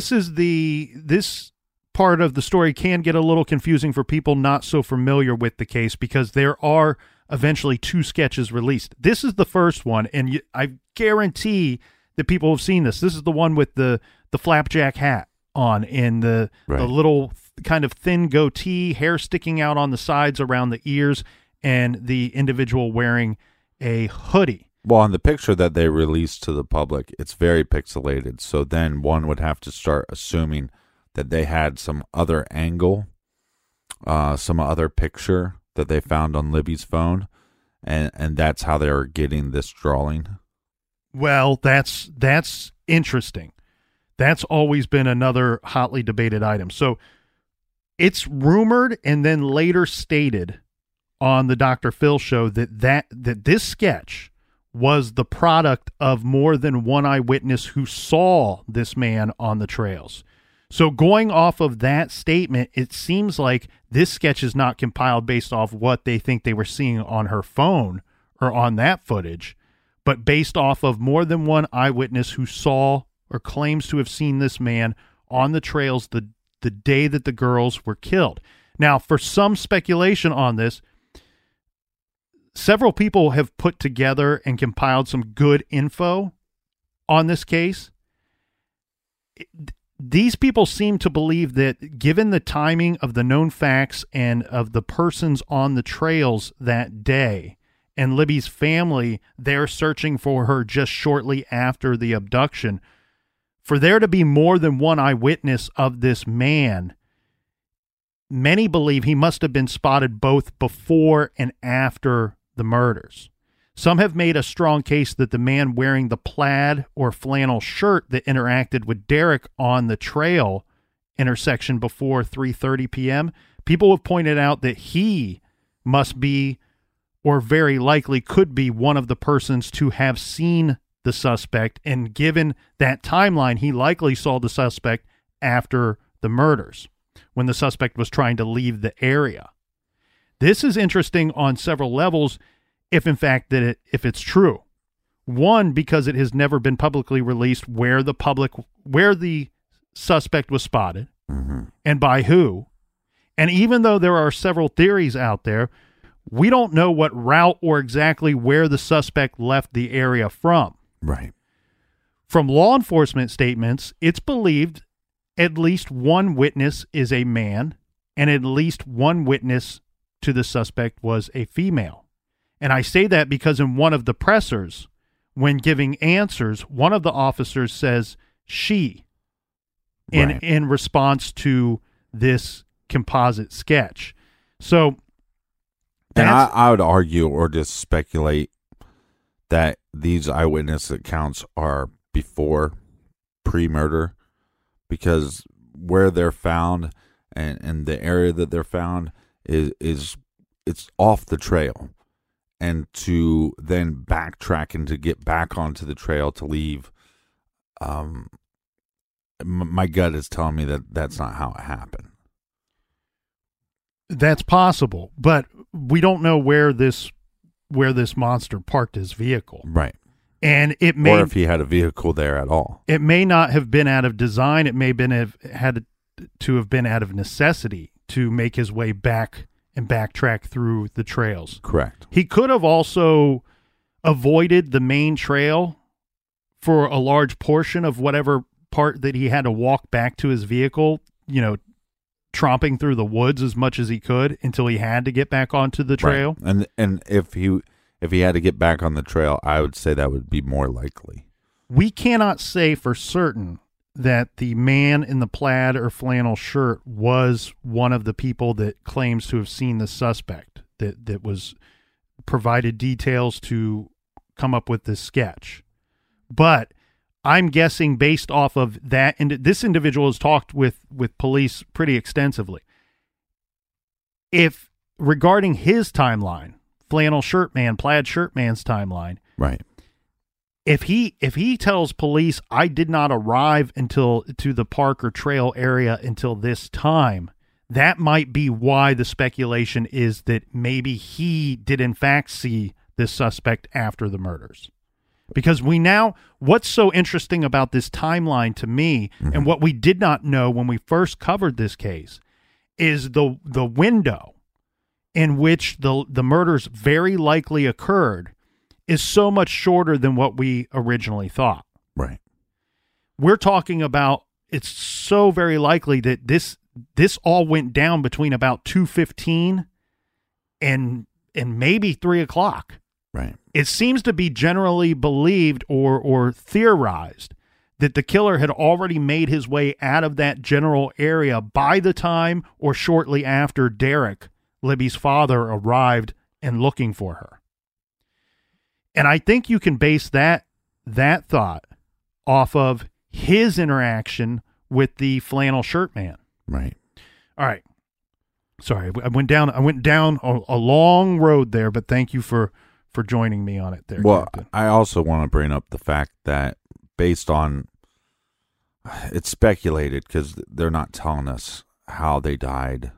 this part of the story can get a little confusing for people not so familiar with the case, because there are eventually 2 sketches released. This is the first one, and I guarantee that people have seen this. This is the one with the flapjack hat on and the little kind of thin goatee, hair sticking out on the sides around the ears, and the individual wearing a hoodie.
Well, on the picture that they released to the public, it's very pixelated. So then one would have to start assuming that they had some other angle, some other picture that they found on Libby's phone, and that's how they were getting this drawing.
Well, that's interesting. That's always been another hotly debated item. So it's rumored and then later stated on the Dr. Phil show that this sketch was the product of more than one eyewitness who saw this man on the trails. So going off of that statement, it seems like this sketch is not compiled based off what they think they were seeing on her phone or on that footage, but based off of more than one eyewitness who saw or claims to have seen this man on the trails the day that the girls were killed. Now, for some speculation on this, several people have put together and compiled some good info on this case. These people seem to believe that given the timing of the known facts and of the persons on the trails that day and Libby's family, they're searching for her just shortly after the abduction, for there to be more than one eyewitness of this man, many believe he must have been spotted both before and after the murders. Some have made a strong case that the man wearing the plaid or flannel shirt that interacted with Derek on the trail intersection before 3:30 p.m., people have pointed out that he must be, or very likely could be, one of the persons to have seen the suspect, and given that timeline, he likely saw the suspect after the murders, when the suspect was trying to leave the area. This is interesting on several levels, if in fact if it's true. One, because it has never been publicly released where the suspect was spotted, and by who. And even though there are several theories out there, we don't know what route or exactly where the suspect left the area from.
Right.
From law enforcement statements, it's believed at least one witness is a man, and at least one witness to the suspect was a female. And I say that because in one of the pressers, when giving answers, one of the officers says she in response to this composite sketch. So,
and I would argue or just speculate that these eyewitness accounts are before pre-murder, because where they're found and the area that they're found is it's off the trail, and to then backtrack and to get back onto the trail to leave, my gut is telling me that that's not how it happened.
That's possible, but we don't know where this monster parked his vehicle.
Right.
And it may,
or if he had a vehicle there at all.
It may not have been out of design. It may have had to have been out of necessity to make his way back and backtrack through the trails.
Correct.
He could have also avoided the main trail for a large portion of whatever part that he had to walk back to his vehicle, tromping through the woods as much as he could until he had to get back onto the trail.
Right. And if he had to get back on the trail, I would say that would be more likely.
We cannot say for certain that the man in the plaid or flannel shirt was one of the people that claims to have seen the suspect that was provided details to come up with this sketch. But I'm guessing based off of that, and this individual has talked with police pretty extensively. If regarding his timeline, flannel shirt man, plaid shirt man's timeline,
right?
If he tells police, I did not arrive to the park or trail area until this time, that might be why the speculation is that maybe he did in fact see this suspect after the murders. Because what's so interesting about this timeline to me, and what we did not know when we first covered this case, is the window in which the murders very likely occurred is so much shorter than what we originally thought.
Right.
We're talking about, it's so very likely that this all went down between about 2:15 and maybe 3 o'clock.
Right.
It seems to be generally believed or theorized that the killer had already made his way out of that general area by the time or shortly after Derek, Libby's father, arrived and looking for her. And I think you can base that thought off of his interaction with the flannel shirt man.
Right.
All right. Sorry, I went down a long road there, but thank you for joining me on it there.
Well,
Captain.
I also want to bring up the fact that based on, it's speculated because they're not telling us how they died,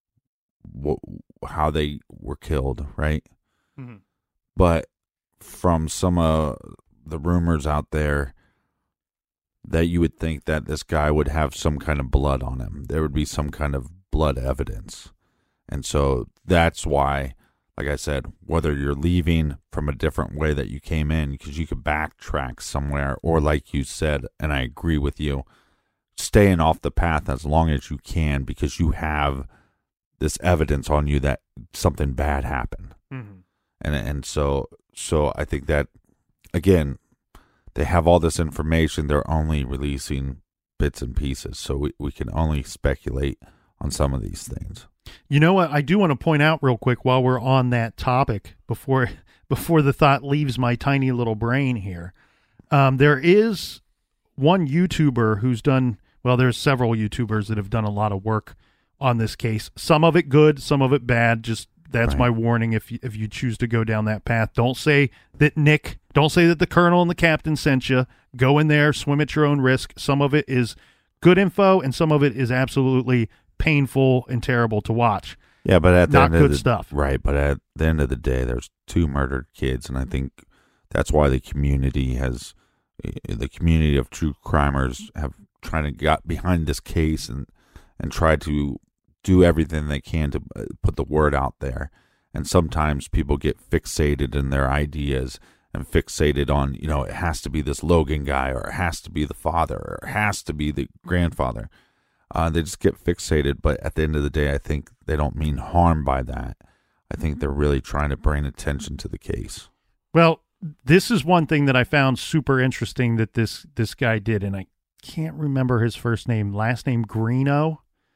how they were killed, right? Mm-hmm. But from some of the rumors out there, that you would think that this guy would have some kind of blood on him. There would be some kind of blood evidence. And so that's why, like I said, whether you're leaving from a different way that you came in, because you could backtrack somewhere, or like you said, and I agree with you, staying off the path as long as you can because you have this evidence on you that something bad happened. Mm-hmm. And so I think that, again, they have all this information. They're only releasing bits and pieces, so we can only speculate on some of these things.
You know what? I do want to point out real quick while we're on that topic, before the thought leaves my tiny little brain here. There is one YouTuber who's done, well, there's several YouTubers that have done a lot of work on this case. Some of it good, some of it bad. Just that's right. My warning. If you choose to go down that path, don't say that the colonel and the captain sent you. Go in there, swim at your own risk. Some of it is good info, and some of it is absolutely painful and terrible to watch.
Yeah, but at the
not good stuff.
Right, but at the end of the day, there's 2 murdered kids, and I think that's why the community of true crimers have tried to got behind this case and tried to do everything they can to put the word out there. And sometimes people get fixated in their ideas and fixated on, it has to be this Logan guy, or it has to be the father, or it has to be the grandfather. They just get fixated, but at the end of the day, I think they don't mean harm by that. I think they're really trying to bring attention to the case.
Well, this is one thing that I found super interesting that this guy did, and I can't remember his first name, last name Greeno,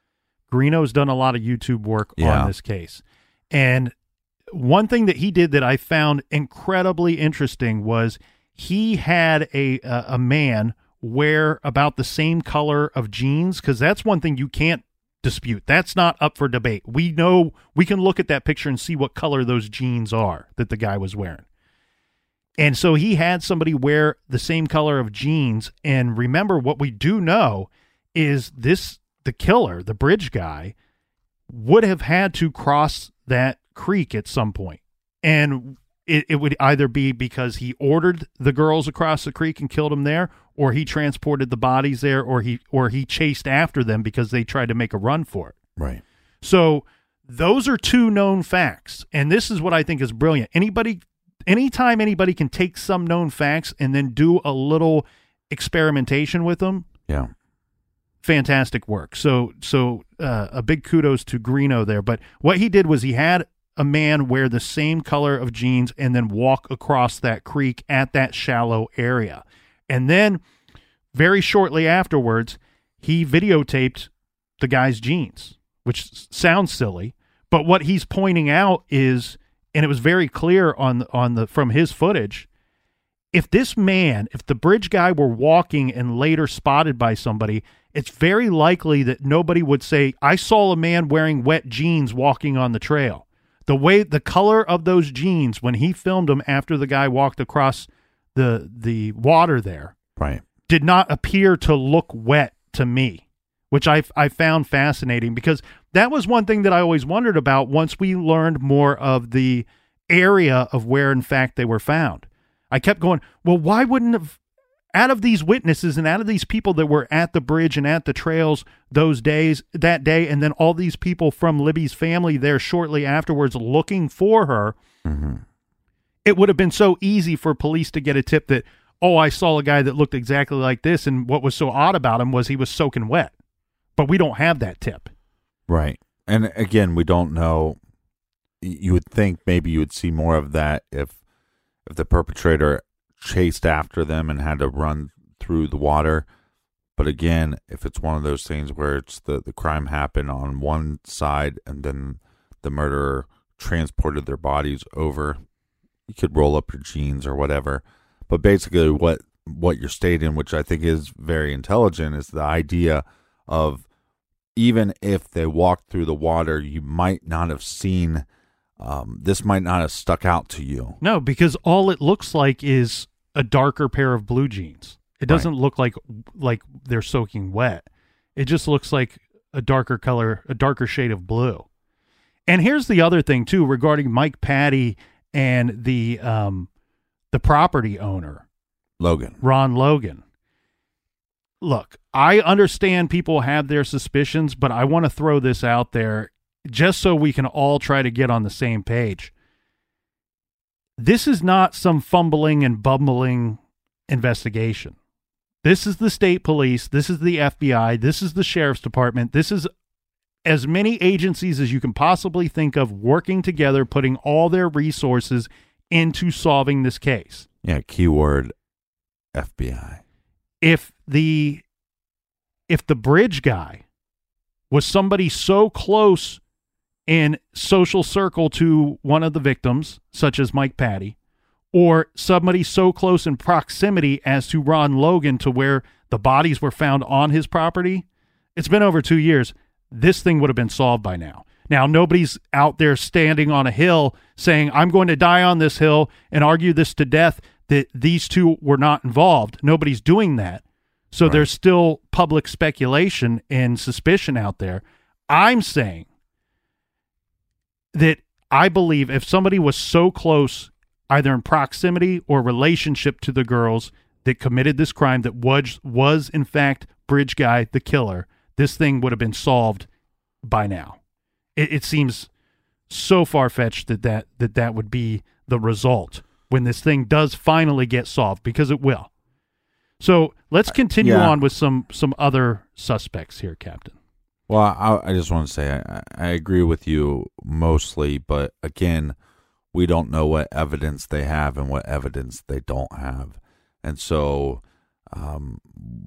Greeno's done a lot of YouTube work on this case. And one thing that he did that I found incredibly interesting was he had a man wear about the same color of jeans, because that's one thing you can't dispute. That's not up for debate. We know, we can look at that picture and see what color those jeans are that the guy was wearing. And so he had somebody wear the same color of jeans. And remember, what we do know is the killer, the bridge guy, would have had to cross that creek at some point. And it would either be because he ordered the girls across the creek and killed them there, or he transported the bodies there, or he chased after them because they tried to make a run for it.
Right.
So those are two known facts. And this is what I think is brilliant. Anytime anybody can take some known facts and then do a little experimentation with them.
Yeah.
Fantastic work. So a big kudos to Greeno there. But what he did was he had a man wear the same color of jeans and then walk across that creek at that shallow area. And then very shortly afterwards, he videotaped the guy's jeans, which sounds silly. But what he's pointing out is, and it was very clear from his footage, if the bridge guy were walking and later spotted by somebody, it's very likely that nobody would say, I saw a man wearing wet jeans walking on the trail. The color of those jeans when he filmed them after the guy walked across the water there,
right,
did not appear to look wet to me, which I found fascinating, because that was one thing that I always wondered about once we learned more of the area of where, in fact, they were found. I kept going, well, why wouldn't have, out of these witnesses and out of these people that were at the bridge and at the trails that day, and then all these people from Libby's family there shortly afterwards looking for her,
mm-hmm.
It would have been so easy for police to get a tip that, oh, I saw a guy that looked exactly like this, and what was so odd about him was he was soaking wet. But we don't have that tip.
Right. And again, we don't know. You would think maybe you would see more of that if the perpetrator chased after them and had to run through the water. But again, if it's one of those things where it's the crime happened on one side and then the murderer transported their bodies over, you could roll up your jeans or whatever. But basically what you're stating, which I think is very intelligent, is the idea of, even if they walked through the water, you might not have seen, this might not have stuck out to you.
No, because all it looks like is a darker pair of blue jeans. It doesn't look like they're soaking wet. It just looks like a darker color, a darker shade of blue. And here's the other thing too, regarding Mike Patty and the property owner, Ron Logan. Look, I understand people have their suspicions, but I want to throw this out there just so we can all try to get on the same page. This is not some fumbling and bumbling investigation. This is the state police. This is the FBI. This is the sheriff's department. This is as many agencies as you can possibly think of working together, putting all their resources into solving this case.
Yeah, keyword FBI.
If the bridge guy was somebody so close in social circle to one of the victims, such as Mike Patty, or somebody so close in proximity as to Ron Logan to where the bodies were found on his property, it's been over 2 years. This thing would have been solved by now. Now, nobody's out there standing on a hill saying, I'm going to die on this hill and argue this to death that these two were not involved. Nobody's doing that. So There's still public speculation and suspicion out there. I'm saying that I believe if somebody was so close, either in proximity or relationship to the girls that committed this crime, that was in fact Bridge Guy, the killer, this thing would have been solved by now. It seems so far-fetched that would be the result when this thing does finally get solved, because it will. So let's continue on with some other suspects here, Captain.
Well, I just want to say I agree with you mostly, but again, we don't know what evidence they have and what evidence they don't have. And so,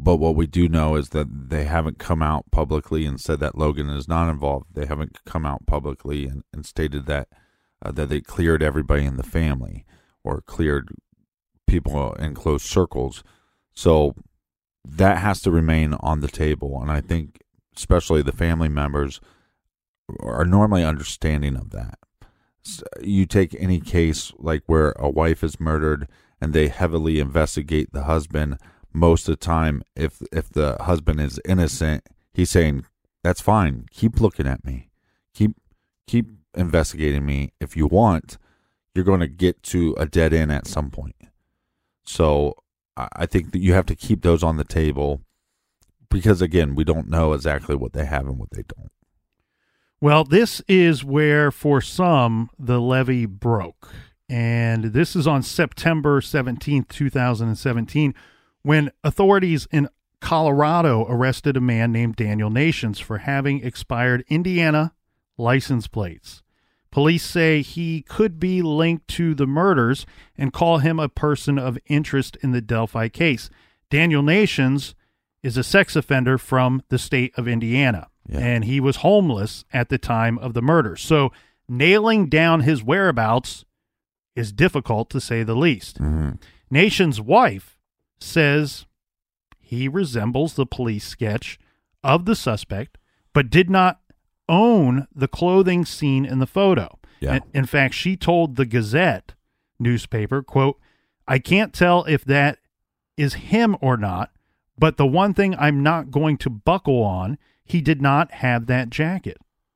But what we do know is that they haven't come out publicly and said that Logan is not involved. They haven't come out publicly and stated that they cleared everybody in the family or cleared people in close circles. So that has to remain on the table. And I think especially the family members are normally understanding of that. You take any case like where a wife is murdered and they heavily investigate the husband. Most of the time, if the husband is innocent, he's saying, that's fine. Keep looking at me. Keep investigating me. If you want, you're going to get to a dead end at some point. So I think that you have to keep those on the table because, again, we don't know exactly what they have and what they don't.
Well, this is where, for some, the levee broke. And this is on September 17th, 2017, when authorities in Colorado arrested a man named Daniel Nations for having expired Indiana license plates. Police say he could be linked to the murders and call him a person of interest in the Delphi case. Daniel Nations is a sex offender from the state of Indiana, and he was homeless at the time of the murder. So nailing down his whereabouts is difficult, to say the least.
Mm-hmm.
Nations' wife says he resembles the police sketch of the suspect, but did not own the clothing seen in the photo.
Yeah.
In fact, she told the Gazette newspaper, quote, I can't tell if that is him or not, but the one thing I'm not going to buckle on, he did not have that jacket.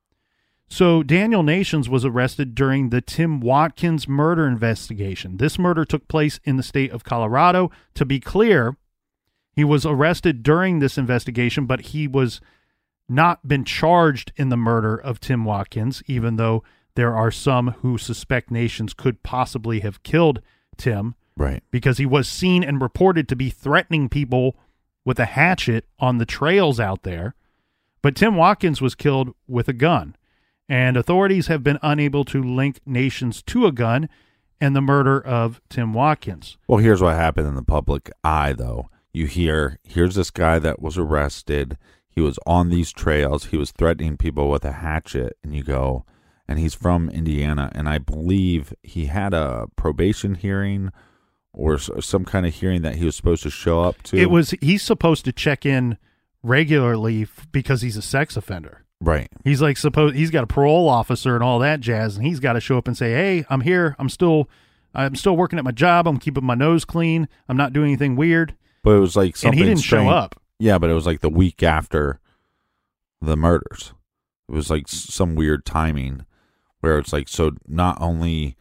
So Daniel Nations was arrested during the Tim Watkins murder investigation. This murder took place in the state of Colorado. To be clear, he was arrested during this investigation, but he was not been charged in the murder of Tim Watkins, even though there are some who suspect Nations could possibly have killed Tim.
Right.
Because he was seen and reported to be threatening people with a hatchet on the trails out there. But Tim Watkins was killed with a gun, and authorities have been unable to link Nations to a gun and the murder of Tim Watkins.
Well, here's what happened in the public eye, though. You here's this guy that was arrested. He was on these trails. He was threatening people with a hatchet, and you go, and he's from Indiana, and I believe he had a probation hearing or some kind of hearing that he was supposed to show up to.
He's supposed to check in regularly because he's a sex offender.
Right.
He's like he's got a parole officer and all that jazz, and he's got to show up and say, "Hey, I'm here. I'm still working at my job. I'm keeping my nose clean. I'm not doing anything weird."
But it was like something
and he didn't
strange.
show up.
Yeah, but it was like the week after the murders. It was like some weird timing where it's like, so not only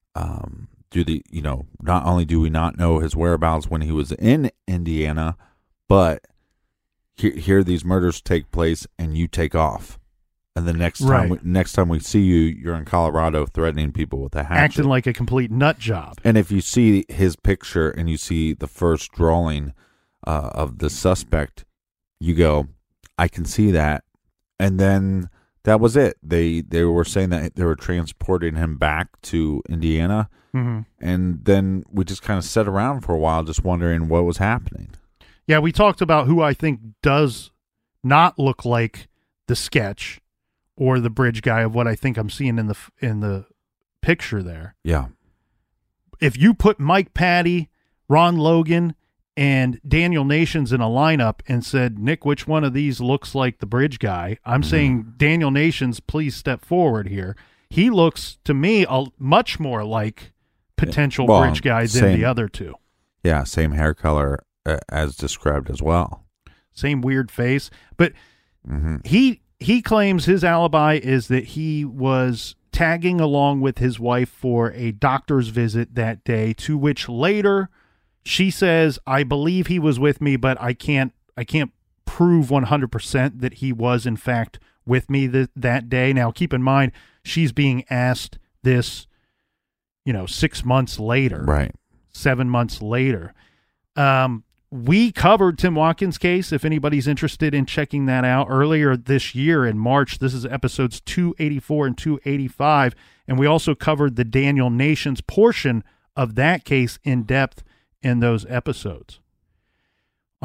not only do we not know his whereabouts when he was in Indiana, but here these murders take place and you take off. And the next time we see you, you're in Colorado threatening people with a hatchet.
Acting like a complete nut job.
And if you see his picture and you see the first drawing of the suspect, you go, I can see that. And then that was it. They were saying that they were transporting him back to Indiana.
Mm-hmm.
And then we just kind of sat around for a while just wondering what was happening.
Yeah, we talked about who I think does not look like the sketch or the bridge guy of what I think I'm seeing in the picture there.
Yeah.
If you put Mike Patty, Ron Logan, and Daniel Nations in a lineup and said, Nick, which one of these looks like the bridge guy? I'm saying Daniel Nations, please step forward here. He looks to me much more like potential bridge guy than the other two.
Yeah, same hair color as described as well.
Same weird face. But he claims his alibi is that he was tagging along with his wife for a doctor's visit that day, to which later she says, I believe he was with me, but I can't prove 100% that he was in fact with me that day. Now, keep in mind, she's being asked this, 6 months later.
Right.
7 months later. We covered Tim Watkins' case, if anybody's interested in checking that out, earlier this year in March. This is episodes 284 and 285, and we also covered the Daniel Nations portion of that case in depth in those episodes.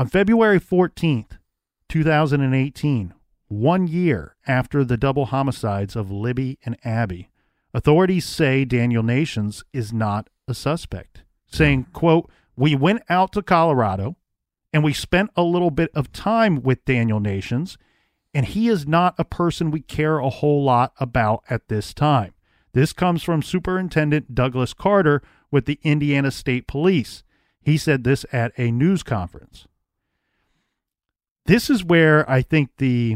On February 14th, 2018, 1 year after the double homicides of Libby and Abby, authorities say Daniel Nations is not a suspect, saying, quote, "We went out to Colorado and we spent a little bit of time with Daniel Nations, and he is not a person we care a whole lot about at this time." This comes from Superintendent Douglas Carter with the Indiana State Police. He said this at a news conference. This is where I think the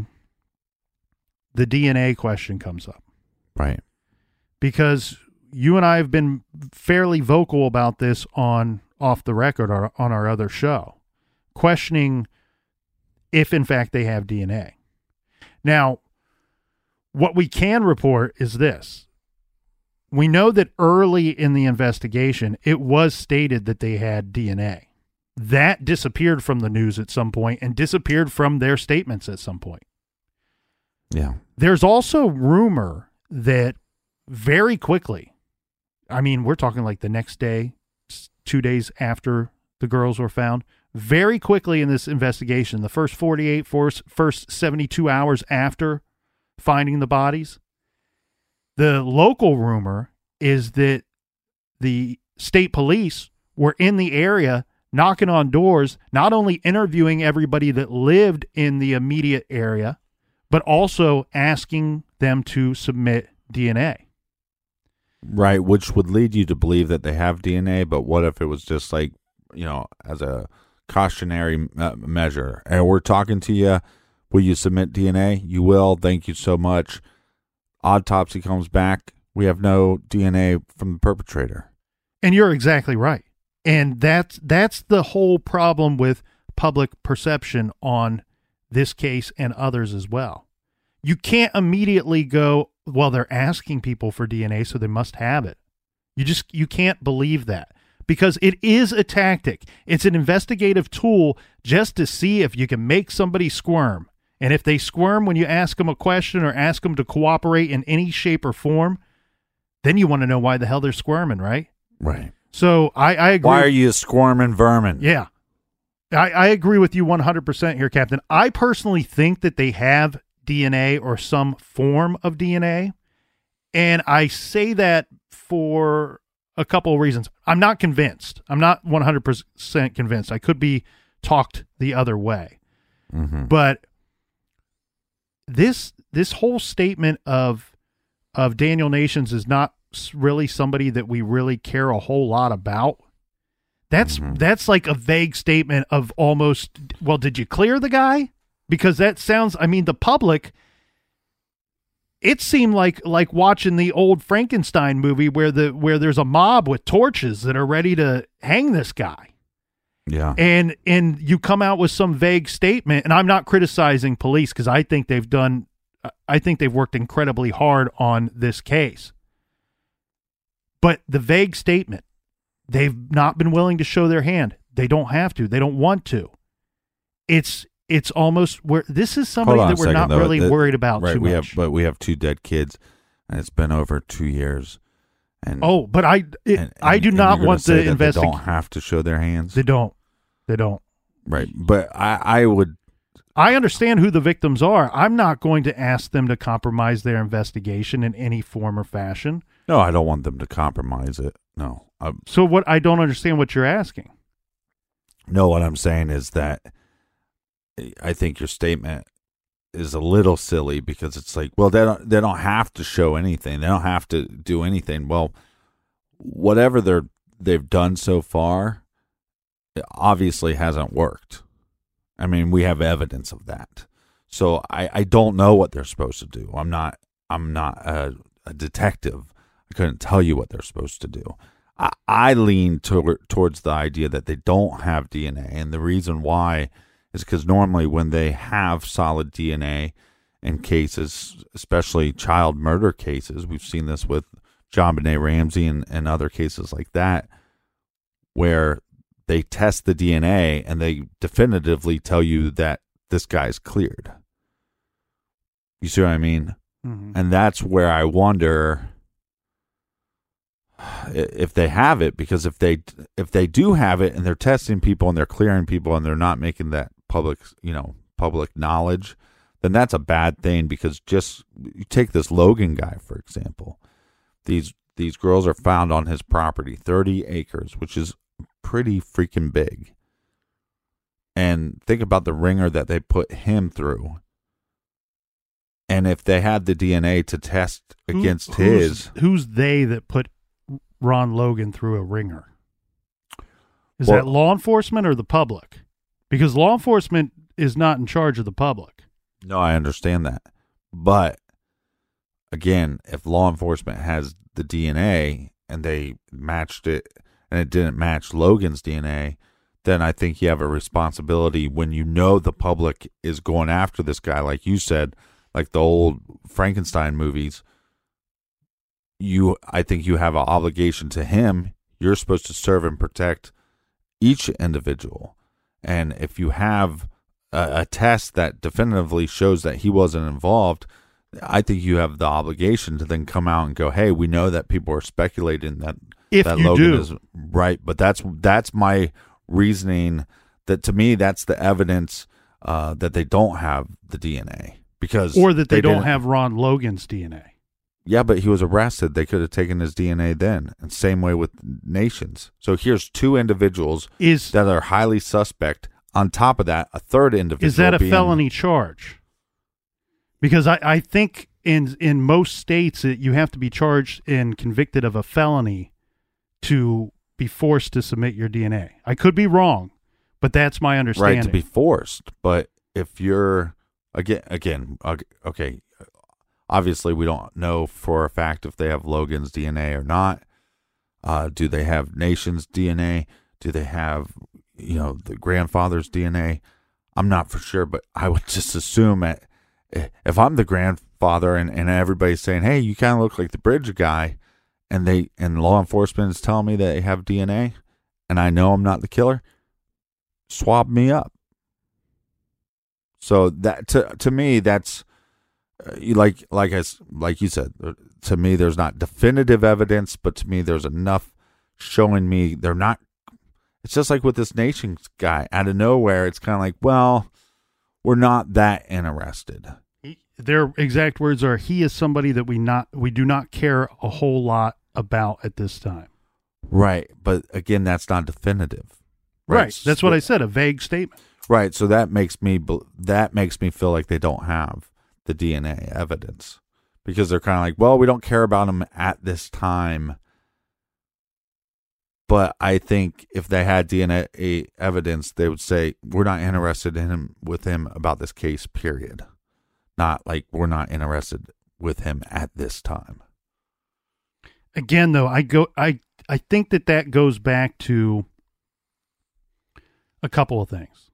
DNA question comes up.
Right.
Because you and I have been fairly vocal about this on Off the Record or on our other show, questioning if in fact they have DNA. Now, what we can report is this. We know that early in the investigation, it was stated that they had DNA. That disappeared from the news at some point and disappeared from their statements at some point.
Yeah.
There's also rumor that very quickly, I mean, we're talking like the next day, 2 days after the girls were found, very quickly in this investigation, the first 48, first 72 hours after finding the bodies, the local rumor is that the state police were in the area knocking on doors, not only interviewing everybody that lived in the immediate area, but also asking them to submit DNA.
Right, which would lead you to believe that they have DNA, but what if it was just like, as a cautionary measure? And we're talking to you, will you submit DNA? You will, thank you so much. Autopsy comes back, we have no DNA from the perpetrator.
And you're exactly right. And that's the whole problem with public perception on this case and others as well. You can't immediately go, well, they're asking people for DNA, so they must have it. You can't believe that, because it is a tactic. It's an investigative tool just to see if you can make somebody squirm. And if they squirm when you ask them a question or ask them to cooperate in any shape or form, then you want to know why the hell they're squirming, right?
Right.
So I agree.
Why are you squirming vermin?
Yeah. I agree with you 100% here, Captain. I personally think that they have DNA or some form of DNA. And I say that for a couple of reasons. I'm not convinced. I'm not 100% convinced. I could be talked the other way.
Mm-hmm.
But this whole statement of Daniel Nations is not really somebody that we really care a whole lot about. That's like a vague statement of almost, well, did you clear the guy? Because that sounds, I mean, the public, it seemed like watching the old Frankenstein movie where there's a mob with torches that are ready to hang this guy.
Yeah.
And you come out with some vague statement, and I'm not criticizing police because I think they've worked incredibly hard on this case. But the vague statement, they've not been willing to show their hand. They don't have to. They don't want to. It's almost where this is somebody that we're not really worried about too much.
We have 2 dead kids, and it's been over 2 years. And
but I do not want the investigation.
They don't have to show their hands.
They don't.
Right, but I would.
I understand who the victims are. I'm not going to ask them to compromise their investigation in any form or fashion.
No, I don't want them to compromise it. No.
So what? I don't understand what you're asking.
No, what I'm saying is that I think your statement is a little silly because it's like, well, they don't have to show anything. They don't have to do anything. Well, whatever they've done so far, it obviously hasn't worked. I mean, we have evidence of that. So I don't know what they're supposed to do. I'm not a detective. I couldn't tell you what they're supposed to do. I lean towards the idea that they don't have DNA, and the reason why is because normally when they have solid DNA in cases, especially child murder cases, we've seen this with JonBenet Ramsey and other cases like that, where they test the DNA and they definitively tell you that this guy's cleared. You see what I mean?
Mm-hmm.
And that's where I wonder, if they have it, because if they do have it and they're testing people and they're clearing people and they're not making that public knowledge, then that's a bad thing. Because just you take this Logan guy, for example. These girls are found on his property, 30 acres, which is pretty freaking big. And think about the ringer that they put him through. And if they had the DNA to test against
who's they that put Ron Logan through a ringer? Is that law enforcement or the public? Because law enforcement is not in charge of the public.
No, I understand that. But again, if law enforcement has the DNA and they matched it and it didn't match Logan's DNA, then I think you have a responsibility when you know the public is going after this guy, like you said, like the old Frankenstein movies. I think you have an obligation to him. You're supposed to serve and protect each individual. And if you have a test that definitively shows that he wasn't involved, I think you have the obligation to then come out and go, hey, we know that people are speculating that Logan is right. But that's my reasoning, that to me, that's the evidence that they don't have the DNA.
Or that they don't have Ron Logan's DNA.
Yeah, but he was arrested. They could have taken his DNA then. And same way with Nations. So here's two individuals that are highly suspect. On top of that, a third individual.
Is that a felony charge? Because I think in most states you have to be charged and convicted of a felony to be forced to submit your DNA. I could be wrong, but that's my understanding.
Right, to be forced. But if you're again, okay. Obviously, we don't know for a fact if they have Logan's DNA or not. Do they have Nation's DNA? Do they have, the grandfather's DNA? I'm not for sure, but I would just assume that if I'm the grandfather and everybody's saying, hey, you kind of look like the bridge guy, and law enforcement is telling me that they have DNA, and I know I'm not the killer, swab me up. So that to me, that's like you said, to me, there's not definitive evidence, but to me, there's enough showing me they're not. It's just like with this Nations guy out of nowhere. It's kind of like, well, we're not that interested.
Their exact words are, he is somebody that we do not care a whole lot about at this time.
Right. But again, that's not definitive.
Right. That's what I said, a vague statement.
Right. So that makes me feel like they don't have the DNA evidence, because they're kind of like, well, we don't care about him at this time. But I think if they had DNA evidence, they would say, we're not interested with him about this case, period. Not like, we're not interested with him at this time.
Again, though, I think that goes back to a couple of things.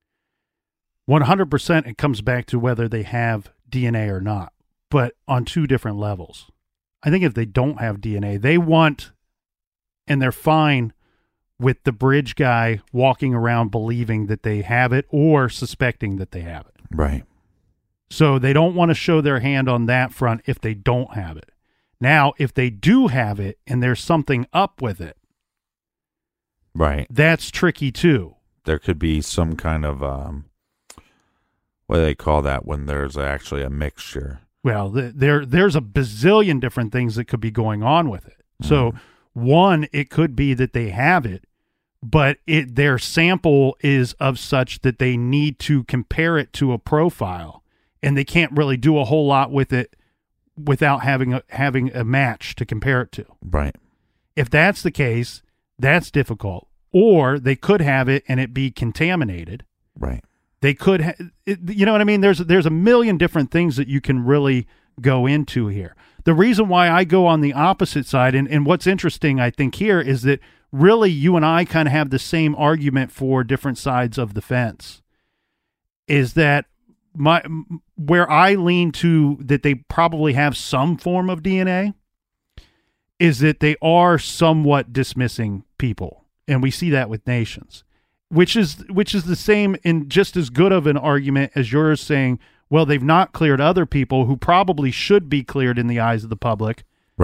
100% it comes back to whether they have DNA or not, but on two different levels. I think if they don't have DNA, they want, and they're fine with the bridge guy walking around believing that they have it or suspecting that they have it.
Right.
So they don't want to show their hand on that front if they don't have it. Now, if they do have it and there's something up with it,
right,
that's tricky too.
There could be some kind of what do they call that when there's actually a mixture?
Well, there's a bazillion different things that could be going on with it. So one, it could be that they have it, but their sample is of such that they need to compare it to a profile, and they can't really do a whole lot with it without having a match to compare it to.
Right.
If that's the case, that's difficult. Or they could have it and it be contaminated.
Right.
They could, you know what I mean? There's a million different things that you can really go into here. The reason why I go on the opposite side, and what's interesting, I think, here is that really you and I kind of have the same argument for different sides of the fence, is that where I lean to that they probably have some form of DNA is that they are somewhat dismissing people. And we see that with Nations, which is the same and just as good of an argument as yours saying, well, they've not cleared other people who probably should be cleared in the eyes of the public.
Right.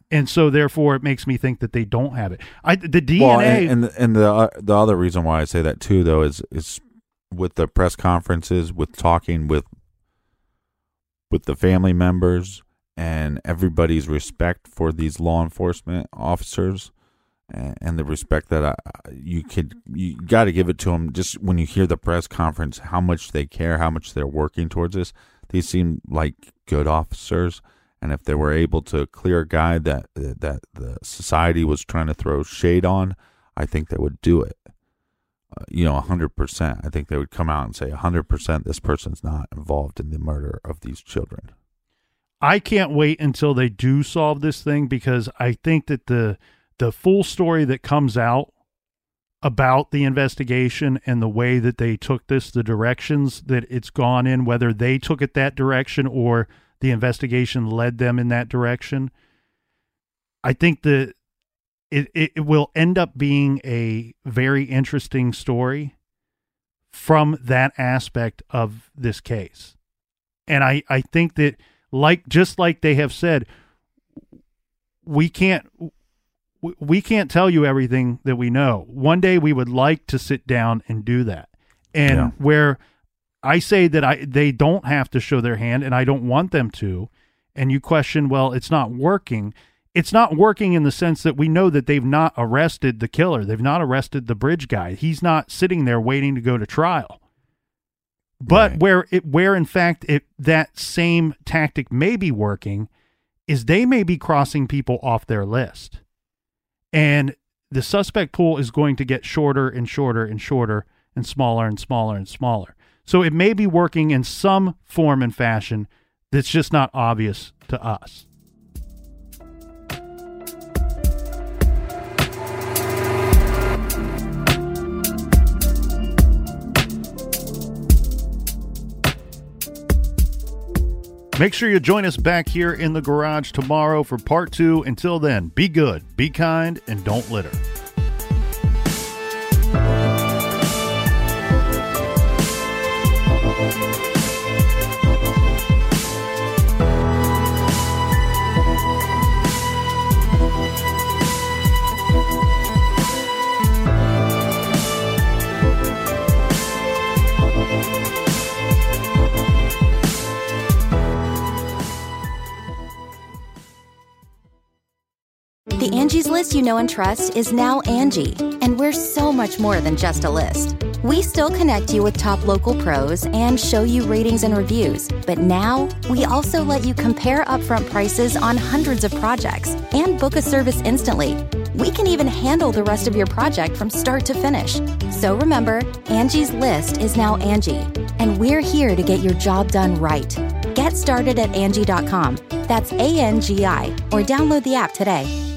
And so, therefore, it makes me think that they don't have it. The DNA...
Well, and the other reason why I say that, too, though, is with the press conferences, with talking with the family members and everybody's respect for these law enforcement officers and the respect that you got to give it to them. Just when you hear the press conference, how much they care, how much they're working towards this, they seem like good officers. And if they were able to clear a guy that the society was trying to throw shade on, I think they would do it. 100%. I think they would come out and say 100% this person's not involved in the murder of these children.
I can't wait until they do solve this thing, because I think that the full story that comes out about the investigation and the way that they took this, the directions that it's gone in, whether they took it that direction or the investigation led them in that direction, I think that it will end up being a very interesting story from that aspect of this case. And I think that, just like they have said, we can't tell you everything that we know. One day we would like to sit down and do that. And where I say that they don't have to show their hand, and I don't want them to, and you question, well, it's not working. It's not working in the sense that we know that they've not arrested the killer. They've not arrested the bridge guy. He's not sitting there waiting to go to trial. But where in fact that same tactic may be working is they may be crossing people off their list. And the suspect pool is going to get shorter and shorter and shorter and smaller and smaller and smaller. So it may be working in some form and fashion that's just not obvious to us. Make sure you join us back here in the garage tomorrow for part 2. Until then, be good, be kind, and don't litter.
The Angie's List you know and trust is now Angie, and we're so much more than just a list. We still connect you with top local pros and show you ratings and reviews, but now we also let you compare upfront prices on hundreds of projects and book a service instantly. We can even handle the rest of your project from start to finish. So remember, Angie's List is now Angie, and we're here to get your job done right. Get started at Angie.com. That's ANGI, or download the app today.